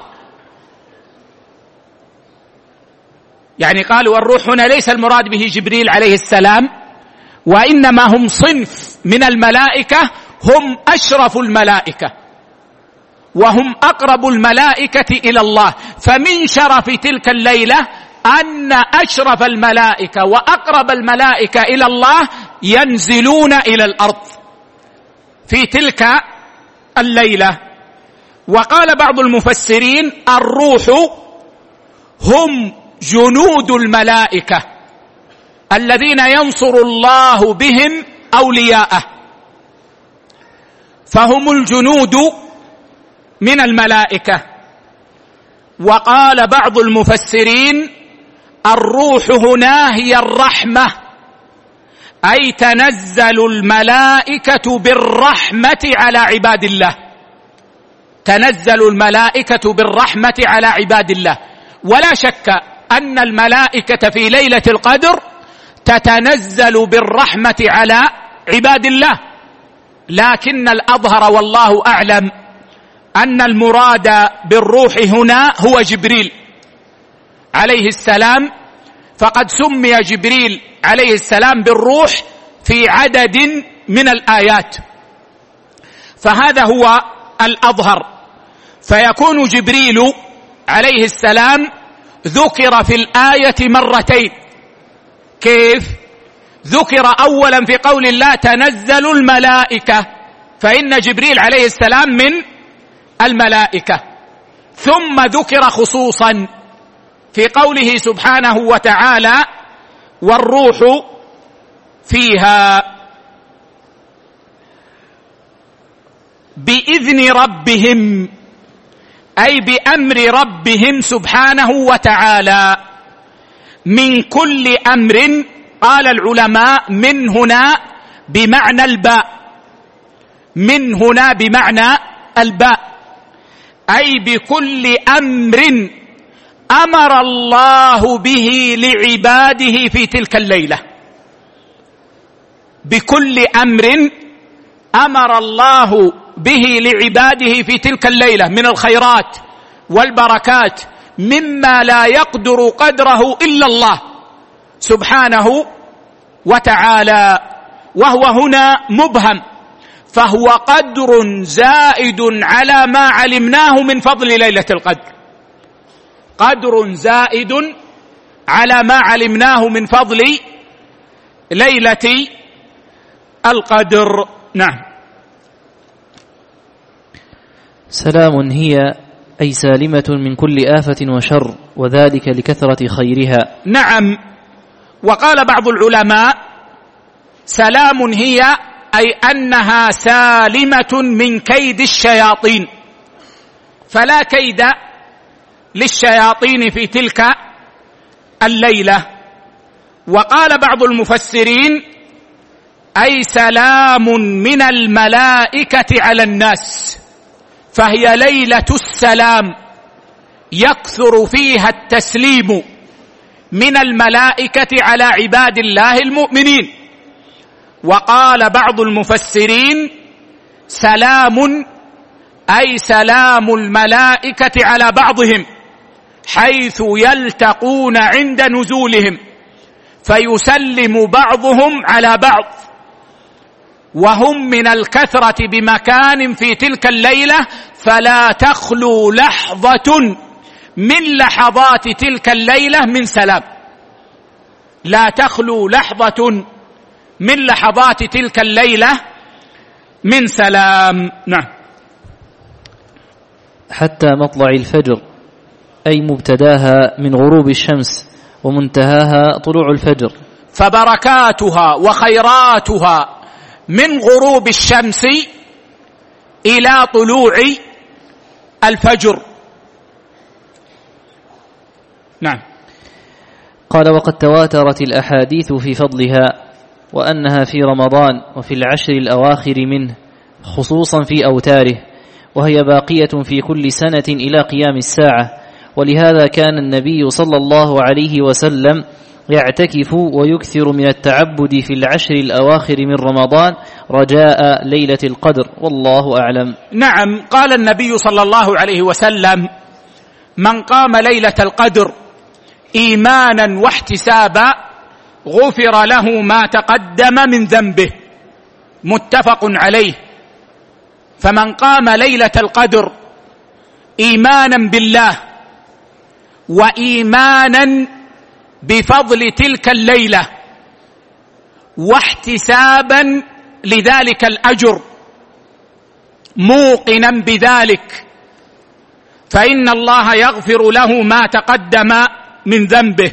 يعني قالوا الروح هنا ليس المراد به جبريل عليه السلام، وإنما هم صنف من الملائكة هم أشرف الملائكة وهم أقرب الملائكة إلى الله. فمن شرف تلك الليلة أن أشرف الملائكة وأقرب الملائكة إلى الله ينزلون إلى الأرض في تلك الليلة. وقال بعض المفسرين: الروح هم جنود الملائكة الذين ينصر الله بهم أولياءه، فهم الجنود من الملائكة. وقال بعض المفسرين: الروح هنا هي الرحمة، أي تنزل الملائكة بالرحمة على عباد الله، تنزل الملائكة بالرحمة على عباد الله. ولا شك أن الملائكة في ليلة القدر تتنزل بالرحمة على عباد الله، لكن الأظهر والله أعلم أن المراد بالروح هنا هو جبريل عليه السلام، فقد سمي جبريل عليه السلام بالروح في عدد من الآيات، فهذا هو الأظهر. فيكون جبريل عليه السلام ذكر في الآية مرتين. كيف؟ ذكر أولا في قول الله تنزل الملائكة، فإن جبريل عليه السلام من الملائكة، ثم ذكر خصوصا في قوله سبحانه وتعالى والروح فيها بإذن ربهم، أي بأمر ربهم سبحانه وتعالى من كل أمر. قال العلماء من هنا بمعنى الباء، من هنا بمعنى الباء، أي بكل أمر أمر الله به لعباده في تلك الليلة، بكل أمر أمر الله به لعباده في تلك الليلة من الخيرات والبركات مما لا يقدر قدره إلا الله سبحانه وتعالى، وهو هنا مبهم، فهو قدر زائد على ما علمناه من فضل ليلة القدر، قدر زائد على ما علمناه من فضل ليلة القدر. نعم. سلام هي أي سالمة من كل آفة وشر، وذلك لكثرة خيرها. نعم. وقال بعض العلماء سلام هي أي أنها سالمة من كيد الشياطين، فلا كيد للشياطين في تلك الليلة. وقال بعض المفسرين أي سلام من الملائكة على الناس، فهي ليلة السلام يكثر فيها التسليم من الملائكة على عباد الله المؤمنين. وقال بعض المفسرين سلام أي سلام الملائكة على بعضهم حيث يلتقون عند نزولهم، فيسلم بعضهم على بعض وهم من الكثرة بمكان في تلك الليلة، فلا تخلو لحظة من لحظات تلك الليلة من سلام، لا تخلو لحظة من لحظات تلك الليلة من سلام. نعم. حتى مطلع الفجر، أي مبتداها من غروب الشمس ومنتهاها طلوع الفجر. فبركاتها وخيراتها من غروب الشمس إلى طلوع الفجر. نعم. قال: وقد تواترت الأحاديث في فضلها، وأنها في رمضان وفي العشر الأواخر منه، خصوصا في أوتاره، وهي باقية في كل سنة إلى قيام الساعة. ولهذا كان النبي صلى الله عليه وسلم يعتكف ويكثر من التعبد في العشر الأواخر من رمضان رجاء ليلة القدر، والله أعلم. نعم. قال النبي صلى الله عليه وسلم: من قام ليلة القدر إيمانا واحتسابا غفر له ما تقدم من ذنبه، متفق عليه. فمن قام ليلة القدر إيمانا بالله وإيمانا بفضل تلك الليلة واحتسابا لذلك الأجر، موقنا بذلك، فإن الله يغفر له ما تقدم من ذنبه.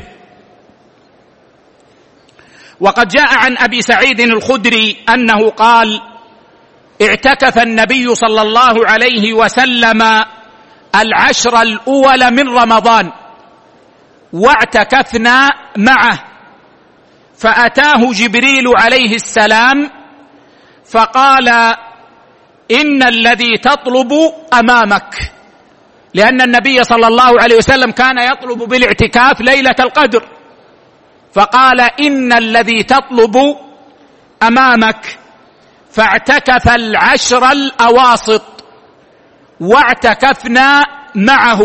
وقد جاء عن أبي سعيد الخدري أنه قال: اعتكف النبي صلى الله عليه وسلم العشر الأول من رمضان واعتكفنا معه، فأتاه جبريل عليه السلام فقال: إن الذي تطلب أمامك، لأن النبي صلى الله عليه وسلم كان يطلب بالاعتكاف ليلة القدر، فقال: إن الذي تطلب أمامك. فاعتكف العشر الأواسط واعتكفنا معه،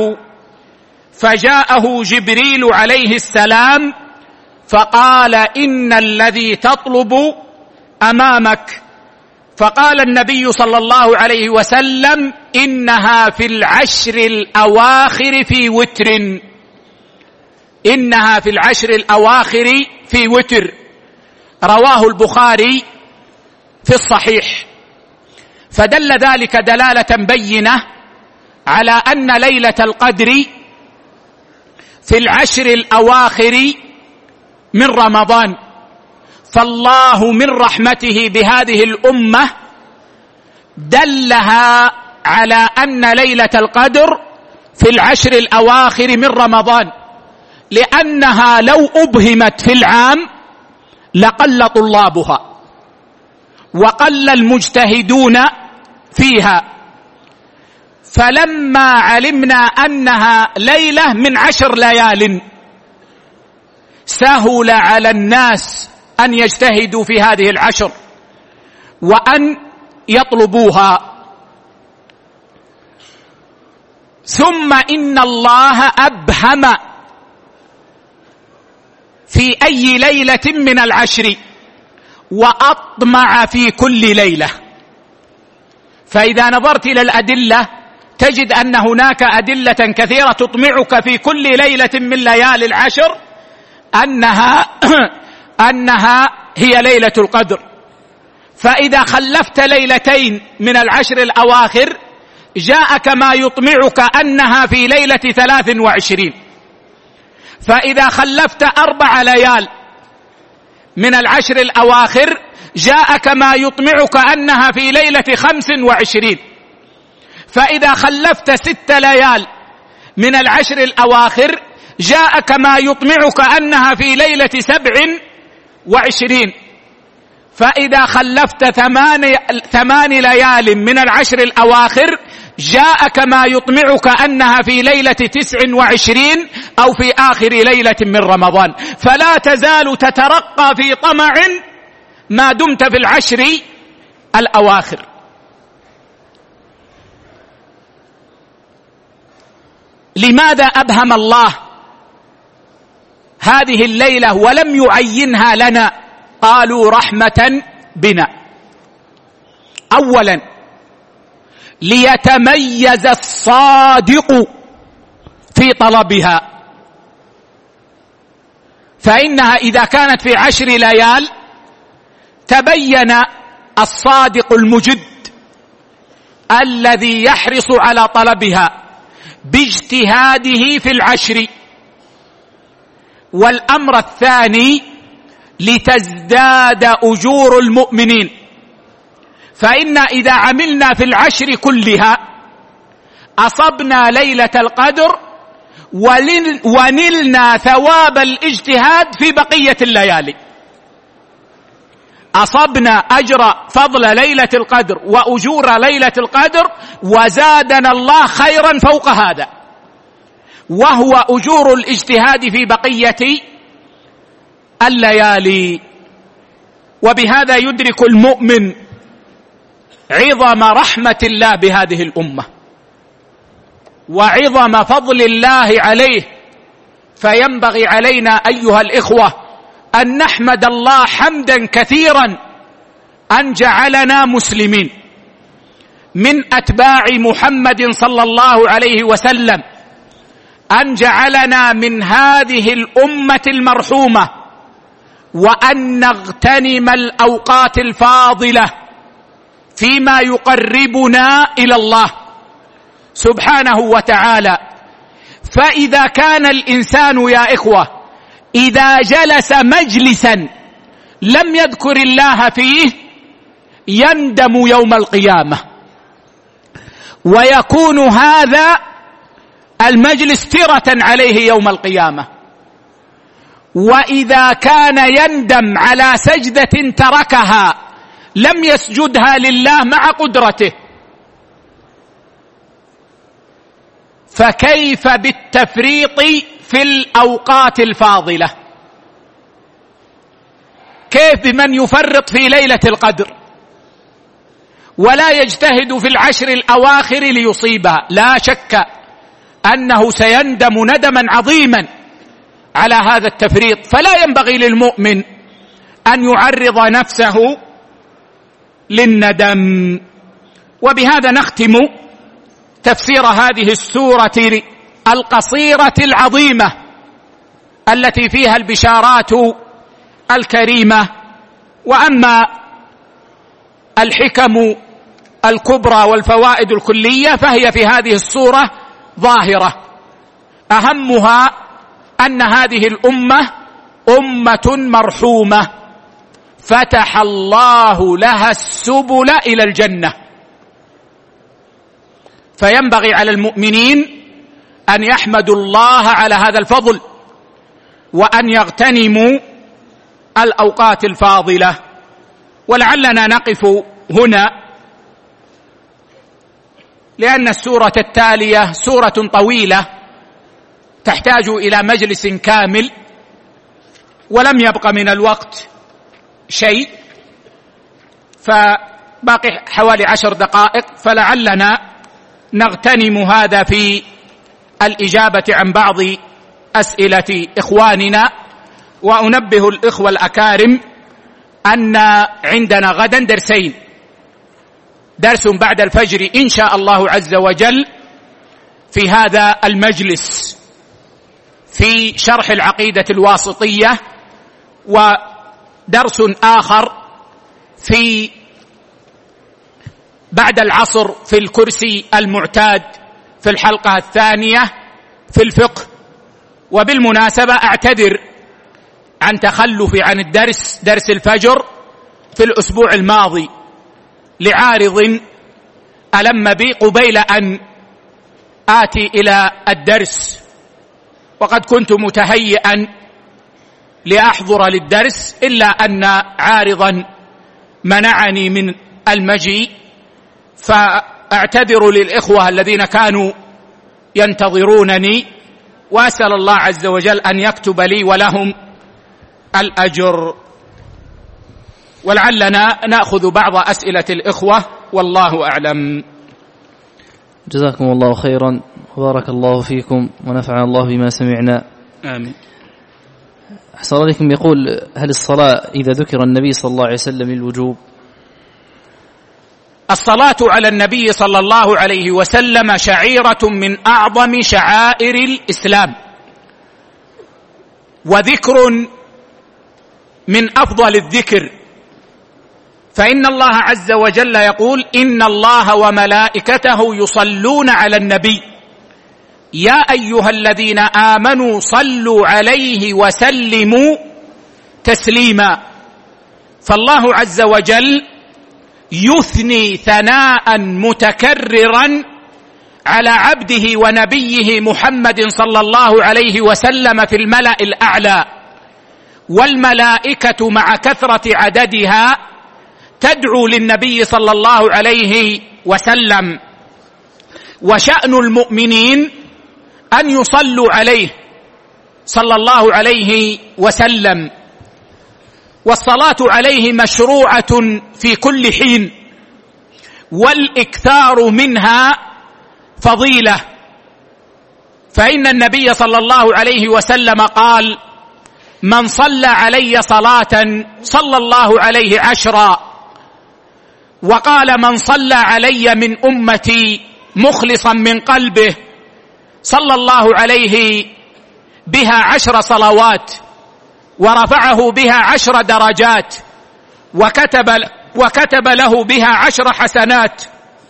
فجاءه جبريل عليه السلام فقال: إن الذي تطلب أمامك. فقال النبي صلى الله عليه وسلم: إنها في العشر الأواخر في وتر، إنها في العشر الأواخر في وتر. رواه البخاري في الصحيح. فدل ذلك دلالة بينة على أن ليلة القدر في العشر الأواخر من رمضان، فالله من رحمته بهذه الأمة دلها على أن ليلة القدر في العشر الأواخر من رمضان، لأنها لو أبهمت في العام لقل طلابها وقل المجتهدون فيها. فلما علمنا أنها ليلة من عشر ليال سهل على الناس أن يجتهدوا في هذه العشر وأن يطلبوها. ثم إن الله أبهم في أي ليلة من العشر وأطمع في كل ليلة. فإذا نظرت إلى الأدلة تجد أن هناك أدلة كثيرة تطمعك في كل ليلة من ليالي العشر أنها أنها هي ليلة القدر. فإذا خلفت ليلتين من العشر الأواخر جاءك ما يطمعك أنها في ليلة ثلاث وعشرين. فإذا خلفت أربع ليال من العشر الأواخر جاءك ما يطمعك أنها في ليلة خمس وعشرين. فإذا خلفت ست ليال من العشر الأواخر جاءك ما يطمعك أنها في ليلة سبع وعشرين. فإذا خلفت ثمان, ثمان ليال من العشر الأواخر جاءك ما يطمعك أنها في ليلة تسع وعشرين أو في آخر ليلة من رمضان. فلا تزال تترقى في طمع ما دمت في العشر الأواخر. لماذا أبهم الله هذه الليلة ولم يعينها لنا؟ قالوا رحمة بنا. أولا ليتميز الصادق في طلبها، فإنها إذا كانت في عشر ليال تبين الصادق المجد الذي يحرص على طلبها باجتهاده في العشر. والأمر الثاني لتزداد أجور المؤمنين، فإن إذا عملنا في العشر كلها أصبنا ليلة القدر ونلنا ثواب الاجتهاد في بقية الليالي، أصبنا أجر فضل ليلة القدر وأجور ليلة القدر، وزادنا الله خيرا فوق هذا، وهو أجور الاجتهاد في بقية الليالي. وبهذا يدرك المؤمن عظم رحمة الله بهذه الأمة وعظم فضل الله عليه، فينبغي علينا أيها الإخوة أن نحمد الله حمدا كثيرا أن جعلنا مسلمين من أتباع محمد صلى الله عليه وسلم، أن جعلنا من هذه الأمة المرحومة، وأن نغتنم الأوقات الفاضلة فيما يقربنا إلى الله سبحانه وتعالى. فإذا كان الإنسان يا إخوة إذا جلس مجلسا لم يذكر الله فيه يندم يوم القيامة، ويكون هذا المجلس ترة عليه يوم القيامة. وإذا كان يندم على سجدة تركها لم يسجدها لله مع قدرته، فكيف بالتفريط في الأوقات الفاضلة؟ كيف بمن يفرط في ليلة القدر ولا يجتهد في العشر الأواخر ليصيبها؟ لا شك أنه سيندم ندما عظيما على هذا التفريط. فلا ينبغي للمؤمن أن يعرض نفسه للندم. وبهذا نختم تفسير هذه السورة القصيرة العظيمة التي فيها البشارات الكريمة. وأما الحكم الكبرى والفوائد الكلية فهي في هذه السورة ظاهرة، أهمها أن هذه الأمة أمة مرحومة فتح الله لها السبل إلى الجنة، فينبغي على المؤمنين أن يحمدوا الله على هذا الفضل وأن يغتنموا الأوقات الفاضلة. ولعلنا نقف هنا لأن السورة التالية سورة طويلة تحتاج إلى مجلس كامل، ولم يبق من الوقت شيء، فباقي حوالي عشر دقائق، فلعلنا نغتنم هذا في الإجابة عن بعض أسئلة إخواننا. وأنبه الإخوة الأكارم أن عندنا غدا درسين، درس بعد الفجر إن شاء الله عز وجل في هذا المجلس في شرح العقيدة الواسطية، ودرس آخر في بعد العصر في الكرسي المعتاد في الحلقة الثانية في الفقه. وبالمناسبة أعتذر عن تخلفي عن الدرس درس الفجر في الأسبوع الماضي لعارض ألم بي قبيل أن آتي إلى الدرس، وقد كنت متهيئا لأحضر للدرس، إلا أن عارضا منعني من المجيء، فأعتذر للإخوة الذين كانوا ينتظرونني، وأسأل الله عز وجل أن يكتب لي ولهم الأجر. ولعلنا نأخذ بعض أسئلة الإخوة والله أعلم. جزاكم الله خيرا وبارك الله فيكم ونفعنا الله بما سمعنا. آمين. أحسن الله عليكم. يقول: هل الصلاة إذا ذكر النبي صلى الله عليه وسلم للوجوب؟ الصلاة على النبي صلى الله عليه وسلم شعيرة من أعظم شعائر الإسلام، وذكر من أفضل الذكر، فإن الله عز وجل يقول: إن الله وملائكته يصلون على النبي يا أيها الذين آمنوا صلوا عليه وسلموا تسليما. فالله عز وجل يثني ثناء متكررا على عبده ونبيه محمد صلى الله عليه وسلم في الملأ الأعلى، والملائكة مع كثرة عددها تدعو للنبي صلى الله عليه وسلم، وشأن المؤمنين أن يصلوا عليه صلى الله عليه وسلم، والصلاة عليه مشروعة في كل حين، والإكثار منها فضيلة، فإن النبي صلى الله عليه وسلم قال: من صلى علي صلاة صلى الله عليه عشرا، وقال: من صلى علي من أمتي مخلصا من قلبه صلى الله عليه بها عشر صلوات ورفعه بها عشر درجات وكتب, وكتب له بها عشر حسنات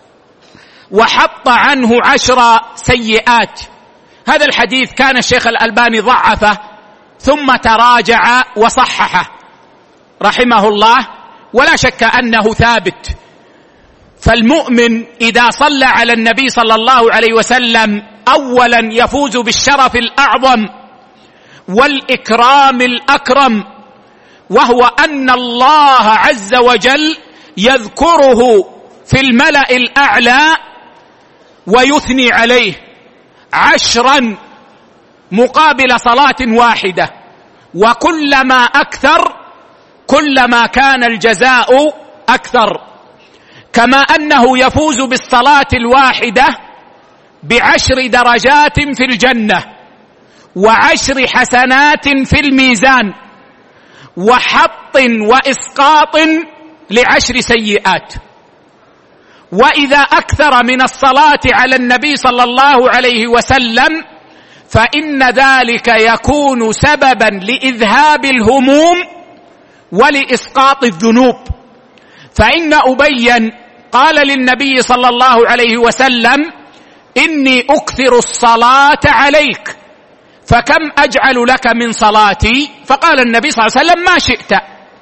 وحط عنه عشر سيئات. هذا الحديث كان الشيخ الألباني ضعفه ثم تراجع وصححه رحمه الله، ولا شك أنه ثابت. فالمؤمن إذا صلى على النبي صلى الله عليه وسلم أولا يفوز بالشرف الأعظم والإكرام الأكرم، وهو أن الله عز وجل يذكره في الملأ الأعلى ويثني عليه عشرا مقابل صلاة واحدة، وكلما أكثر كلما كان الجزاء أكثر. كما أنه يفوز بالصلاة الواحدة بعشر درجات في الجنة، وعشر حسنات في الميزان، وحط وإسقاط لعشر سيئات. وإذا أكثر من الصلاة على النبي صلى الله عليه وسلم فإن ذلك يكون سببا لإذهاب الهموم ولإسقاط الذنوب. فإن أبيا قال للنبي صلى الله عليه وسلم: إني أكثر الصلاة عليك فكم أجعل لك من صلاتي؟ فقال النبي صلى الله عليه وسلم: ما شئت.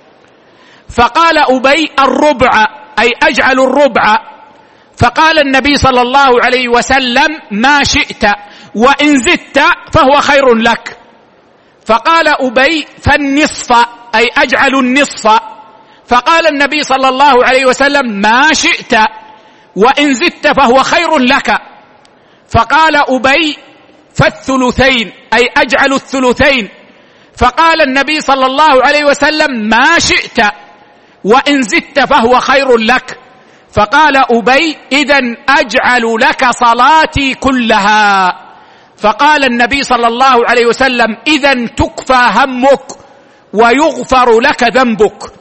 فقال أبي: الربع، أي أجعل الربع. فقال النبي صلى الله عليه وسلم: ما شئت، وإن زدت فهو خير لك. فقال أبي: فالنصف، أي أجعل النصف. فقال النبي صلى الله عليه وسلم: ما شئت، وإن زدت فهو خير لك. فقال أبي: فالثلثين، أي أجعل الثلثين. فقال النبي صلى الله عليه وسلم: ما شئت، وإن زدت فهو خير لك. فقال أبي: إذن أجعل لك صلاتي كلها. فقال النبي صلى الله عليه وسلم: إذن تكفى همك ويغفر لك ذنبك.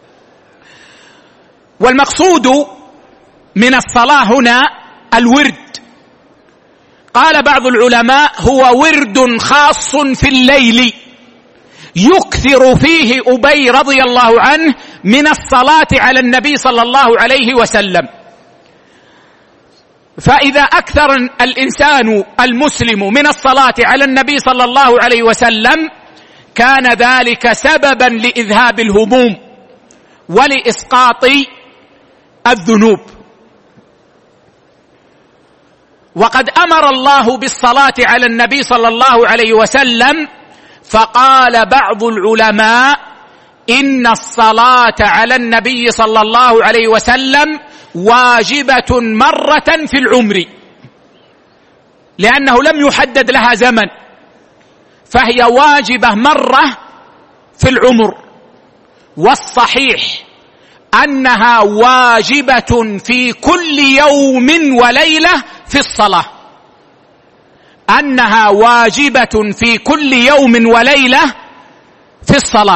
والمقصود من الصلاة هنا الورد. قال بعض العلماء: هو ورد خاص في الليل يكثر فيه أبي رضي الله عنه من الصلاة على النبي صلى الله عليه وسلم. فإذا أكثر الإنسان المسلم من الصلاة على النبي صلى الله عليه وسلم كان ذلك سببا لإذهاب الهموم ولإسقاط الذنوب. وقد أمر الله بالصلاة على النبي صلى الله عليه وسلم، فقال بعض العلماء: إن الصلاة على النبي صلى الله عليه وسلم واجبة مرة في العمر، لأنه لم يحدد لها زمن، فهي واجبة مرة في العمر. والصحيح أنها واجبة في كل يوم وليلة في الصلاة، أنها واجبة في كل يوم وليلة في الصلاة،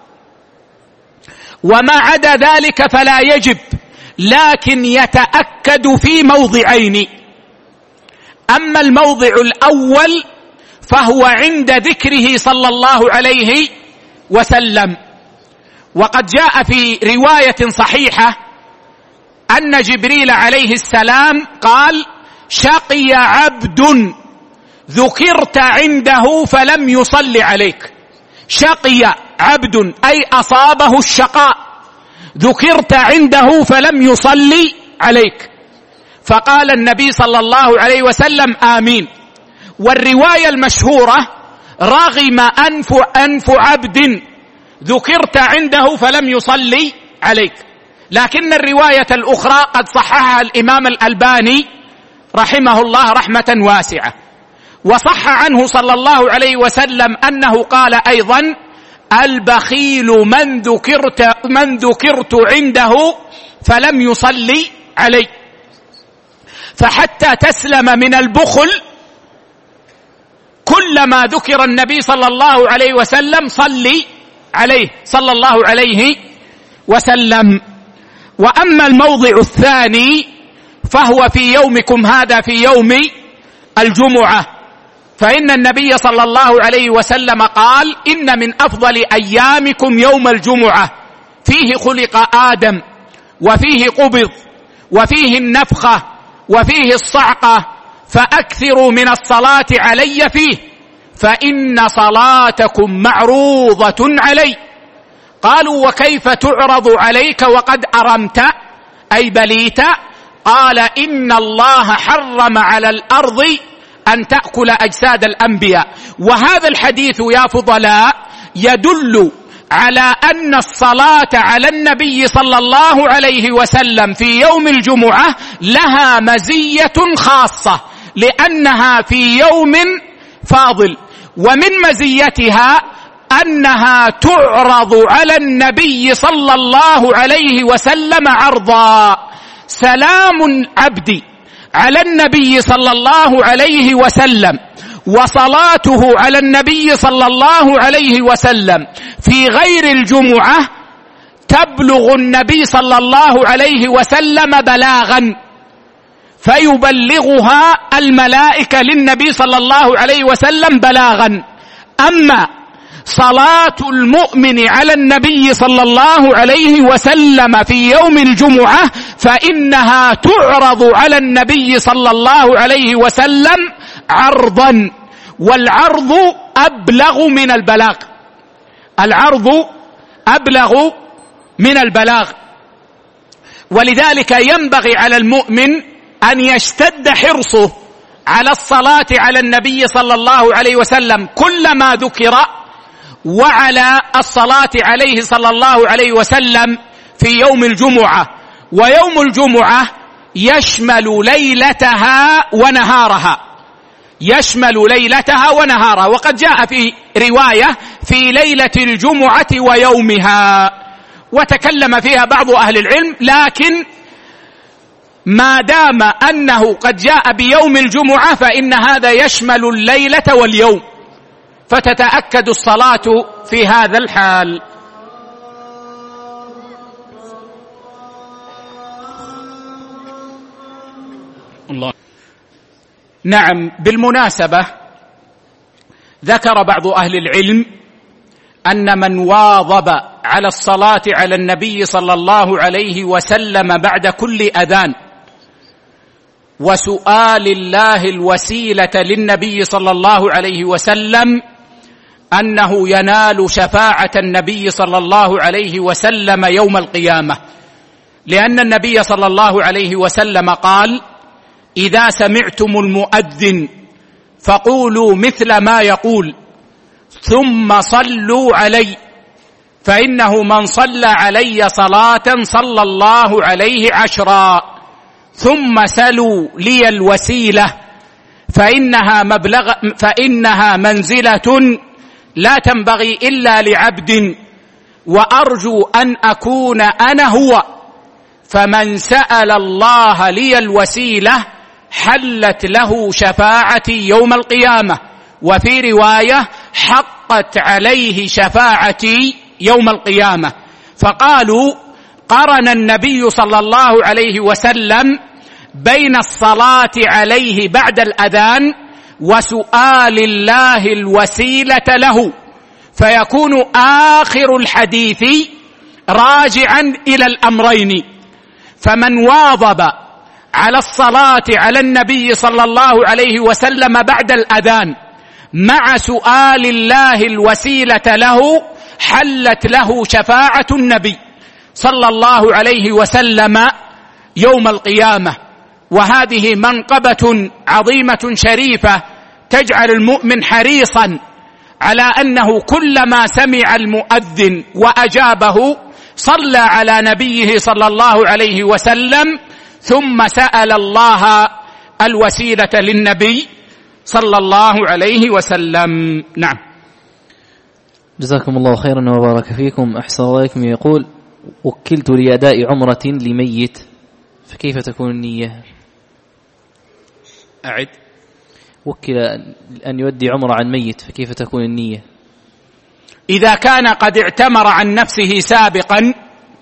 وما عدا ذلك فلا يجب، لكن يتأكد في موضعين. أما الموضع الأول فهو عند ذكره صلى الله عليه وسلم، وقد جاء في رواية صحيحة أن جبريل عليه السلام قال: شقي عبد ذكرت عنده فلم يصل عليك. شقي عبد أي أصابه الشقاء، ذكرت عنده فلم يصلي عليك. فقال النبي صلى الله عليه وسلم: آمين. والرواية المشهورة: رغم أنف أنف عبد ذكرت عنده فلم يصلي عليك. لكن الرواية الأخرى قد صححها الإمام الألباني رحمه الله رحمة واسعة، وصح عنه صلى الله عليه وسلم أنه قال أيضا: البخيل من ذكرت, من ذكرت عنده فلم يصلي علي. فحتى تسلم من البخل كلما ذكر النبي صلى الله عليه وسلم صلي عليه صلى الله عليه وسلم. وأما الموضع الثاني فهو في يومكم هذا، في يوم الجمعة، فإن النبي صلى الله عليه وسلم قال: إن من أفضل أيامكم يوم الجمعة، فيه خلق آدم، وفيه قبض، وفيه النفخة، وفيه الصعقة، فأكثروا من الصلاة علي فيه، فإن صلاتكم معروضة علي. قالوا: وكيف تعرض عليك وقد أرمت أي بليت؟ قال: إن الله حرم على الأرض أن تأكل أجساد الأنبياء. وهذا الحديث يا فضلاء يدل على أن الصلاة على النبي صلى الله عليه وسلم في يوم الجمعة لها مزية خاصة، لأنها في يوم فاضل. ومن مزيتها أنها تعرض على النبي صلى الله عليه وسلم عرضا. سلام عبدي على النبي صلى الله عليه وسلم وصلاته على النبي صلى الله عليه وسلم في غير الجمعة تبلغ النبي صلى الله عليه وسلم بلاغا، فيبلغها الملائكة للنبي صلى الله عليه وسلم بلاغا. أما صلاة المؤمن على النبي صلى الله عليه وسلم في يوم الجمعة فإنها تعرض على النبي صلى الله عليه وسلم عرضا، والعرض أبلغ من البلاغ. العرض أبلغ من البلاغ، ولذلك ينبغي على المؤمن أن يشتد حرصه على الصلاة على النبي صلى الله عليه وسلم كلما ذكر، وعلى الصلاة عليه صلى الله عليه وسلم في يوم الجمعة. ويوم الجمعة يشمل ليلتها ونهارها، يشمل ليلتها ونهارها. وقد جاء في رواية في ليلة الجمعة ويومها، وتكلم فيها بعض أهل العلم، لكن ما دام أنه قد جاء بيوم الجمعة فإن هذا يشمل الليلة واليوم، فتتأكد الصلاة في هذا الحال. الله. نعم، بالمناسبة ذكر بعض أهل العلم أن من واظب على الصلاة على النبي صلى الله عليه وسلم بعد كل أذان وسؤال الله الوسيلة للنبي صلى الله عليه وسلم أنه ينال شفاعة النبي صلى الله عليه وسلم يوم القيامة، لأن النبي صلى الله عليه وسلم قال: إذا سمعتم المؤذن فقولوا مثل ما يقول ثم صلوا علي، فإنه من صلى علي صلاة صلى الله عليه عشرا، ثم سلوا لي الوسيلة فإنها, مبلغ فإنها منزلة لا تنبغي إلا لعبد، وأرجو أن أكون أنا هو، فمن سأل الله لي الوسيلة حلت له شفاعتي يوم القيامة. وفي رواية: حق حقت عليه شفاعتي يوم القيامة. فقالوا قرن النبي صلى الله عليه وسلم بين الصلاة عليه بعد الأذان وسؤال الله الوسيلة له، فيكون آخر الحديث راجعا إلى الأمرين. فمن واظب على الصلاة على النبي صلى الله عليه وسلم بعد الأذان مع سؤال الله الوسيلة له حلت له شفاعة النبي صلى الله عليه وسلم يوم القيامة. وهذه منقبة عظيمة شريفة تجعل المؤمن حريصا على أنه كلما سمع المؤذن وأجابه صلى على نبيه صلى الله عليه وسلم ثم سأل الله الوسيلة للنبي صلى الله عليه وسلم. نعم. جزاكم الله خيرا وبارك فيكم. أحسن الله إليكم. يقول: وكلت لأداء عمرة لميت، فكيف تكون النية؟ أعد. وكل أن يؤدي عمرة عن ميت، فكيف تكون النية؟ إذا كان قد اعتمر عن نفسه سابقا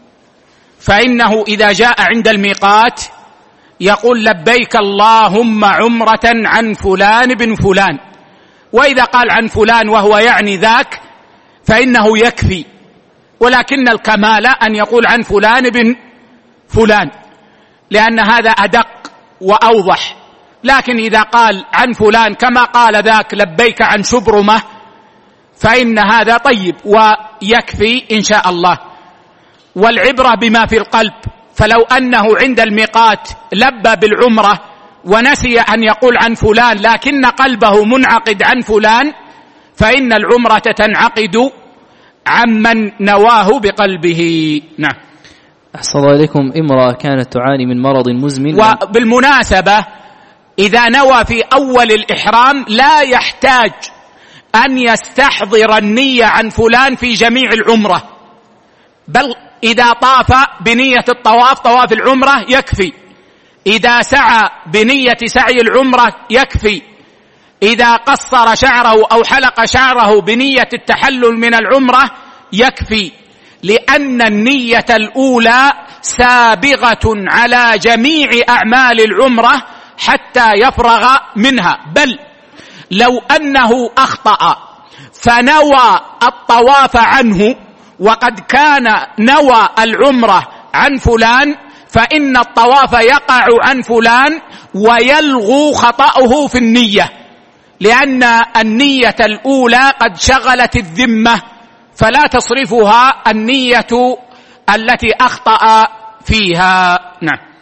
فإنه إذا جاء عند الميقات يقول لبيك اللهم عمرة عن فلان بن فلان، وإذا قال عن فلان وهو يعني ذاك فإنه يكفي، ولكن الكمال أن يقول عن فلان بن فلان لأن هذا أدق وأوضح. لكن إذا قال عن فلان كما قال ذاك لبيك عن شبرمة فإن هذا طيب ويكفي إن شاء الله. والعبرة بما في القلب، فلو أنه عند الميقات لبى بالعمرة ونسي أن يقول عن فلان لكن قلبه منعقد عن فلان فإن العمرة تنعقد عمن نواه بقلبه. نعم. أحسن الله إليكم. امرأة كانت تعاني من مرض مزمن. وبالمناسبة إذا نوى في أول الإحرام لا يحتاج أن يستحضر النية عن فلان في جميع العمرة، بل إذا طاف بنية الطواف طواف العمرة يكفي، إذا سعى بنية سعي العمرة يكفي، إذا قصر شعره أو حلق شعره بنية التحلل من العمرة يكفي، لأن النية الأولى سابغة على جميع أعمال العمرة حتى يفرغ منها. بل لو أنه أخطأ فنوى الطواف عنه وقد كان نوى العمرة عن فلان فإن الطواف يقع عن فلان ويلغو خطأه في النية، لأن النية الأولى قد شغلت الذمة فلا تصرفها النية التي أخطأ فيها. نعم.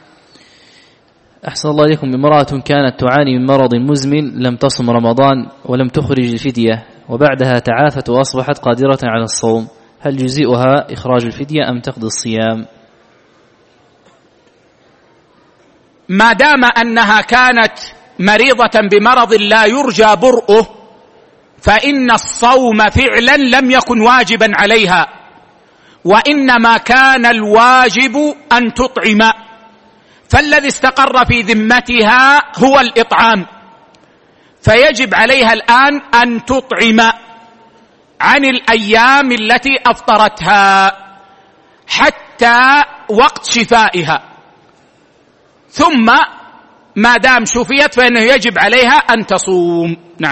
أحسن الله إليكم. امرأة كانت تعاني من مرض مزمن لم تصم رمضان ولم تخرج الفدية وبعدها تعافت وأصبحت قادرة على الصوم، هل يجزئها إخراج الفدية أم تقضي الصيام؟ ما دام أنها كانت مريضة بمرض لا يرجى برؤه فإن الصوم فعلا لم يكن واجبا عليها، وإنما كان الواجب أن تطعم، فالذي استقر في ذمتها هو الإطعام، فيجب عليها الآن أن تطعم عن الأيام التي أفطرتها حتى وقت شفائها، ثم ما دام شفيت فإنه يجب عليها أن تصوم. نعم.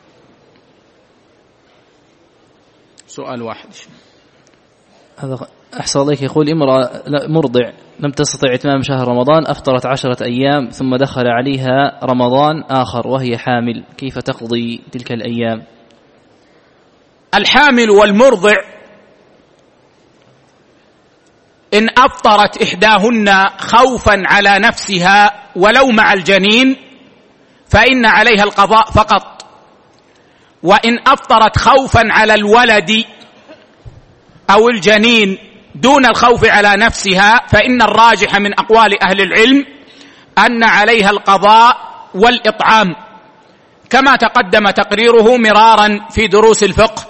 سؤال واحد. هذا أحسن الله. يقول امرأة مرضع لم تستطع إتمام شهر رمضان أفطرت عشرة أيام ثم دخل عليها رمضان آخر وهي حامل، كيف تقضي تلك الأيام؟ الحامل والمرضع إن أفطرت إحداهن خوفا على نفسها ولو مع الجنين فإن عليها القضاء فقط، وإن أفطرت خوفا على الولد أو الجنين دون الخوف على نفسها فإن الراجح من أقوال أهل العلم أن عليها القضاء والإطعام، كما تقدم تقريره مرارا في دروس الفقه.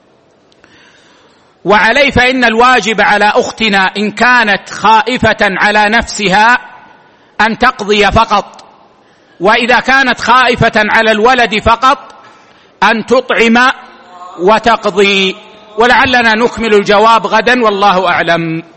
وعليه فإن الواجب على أختنا إن كانت خائفة على نفسها أن تقضي فقط، وإذا كانت خائفة على الولد فقط أن تطعم وتقضي، ولعلنا نكمل الجواب غدا والله أعلم.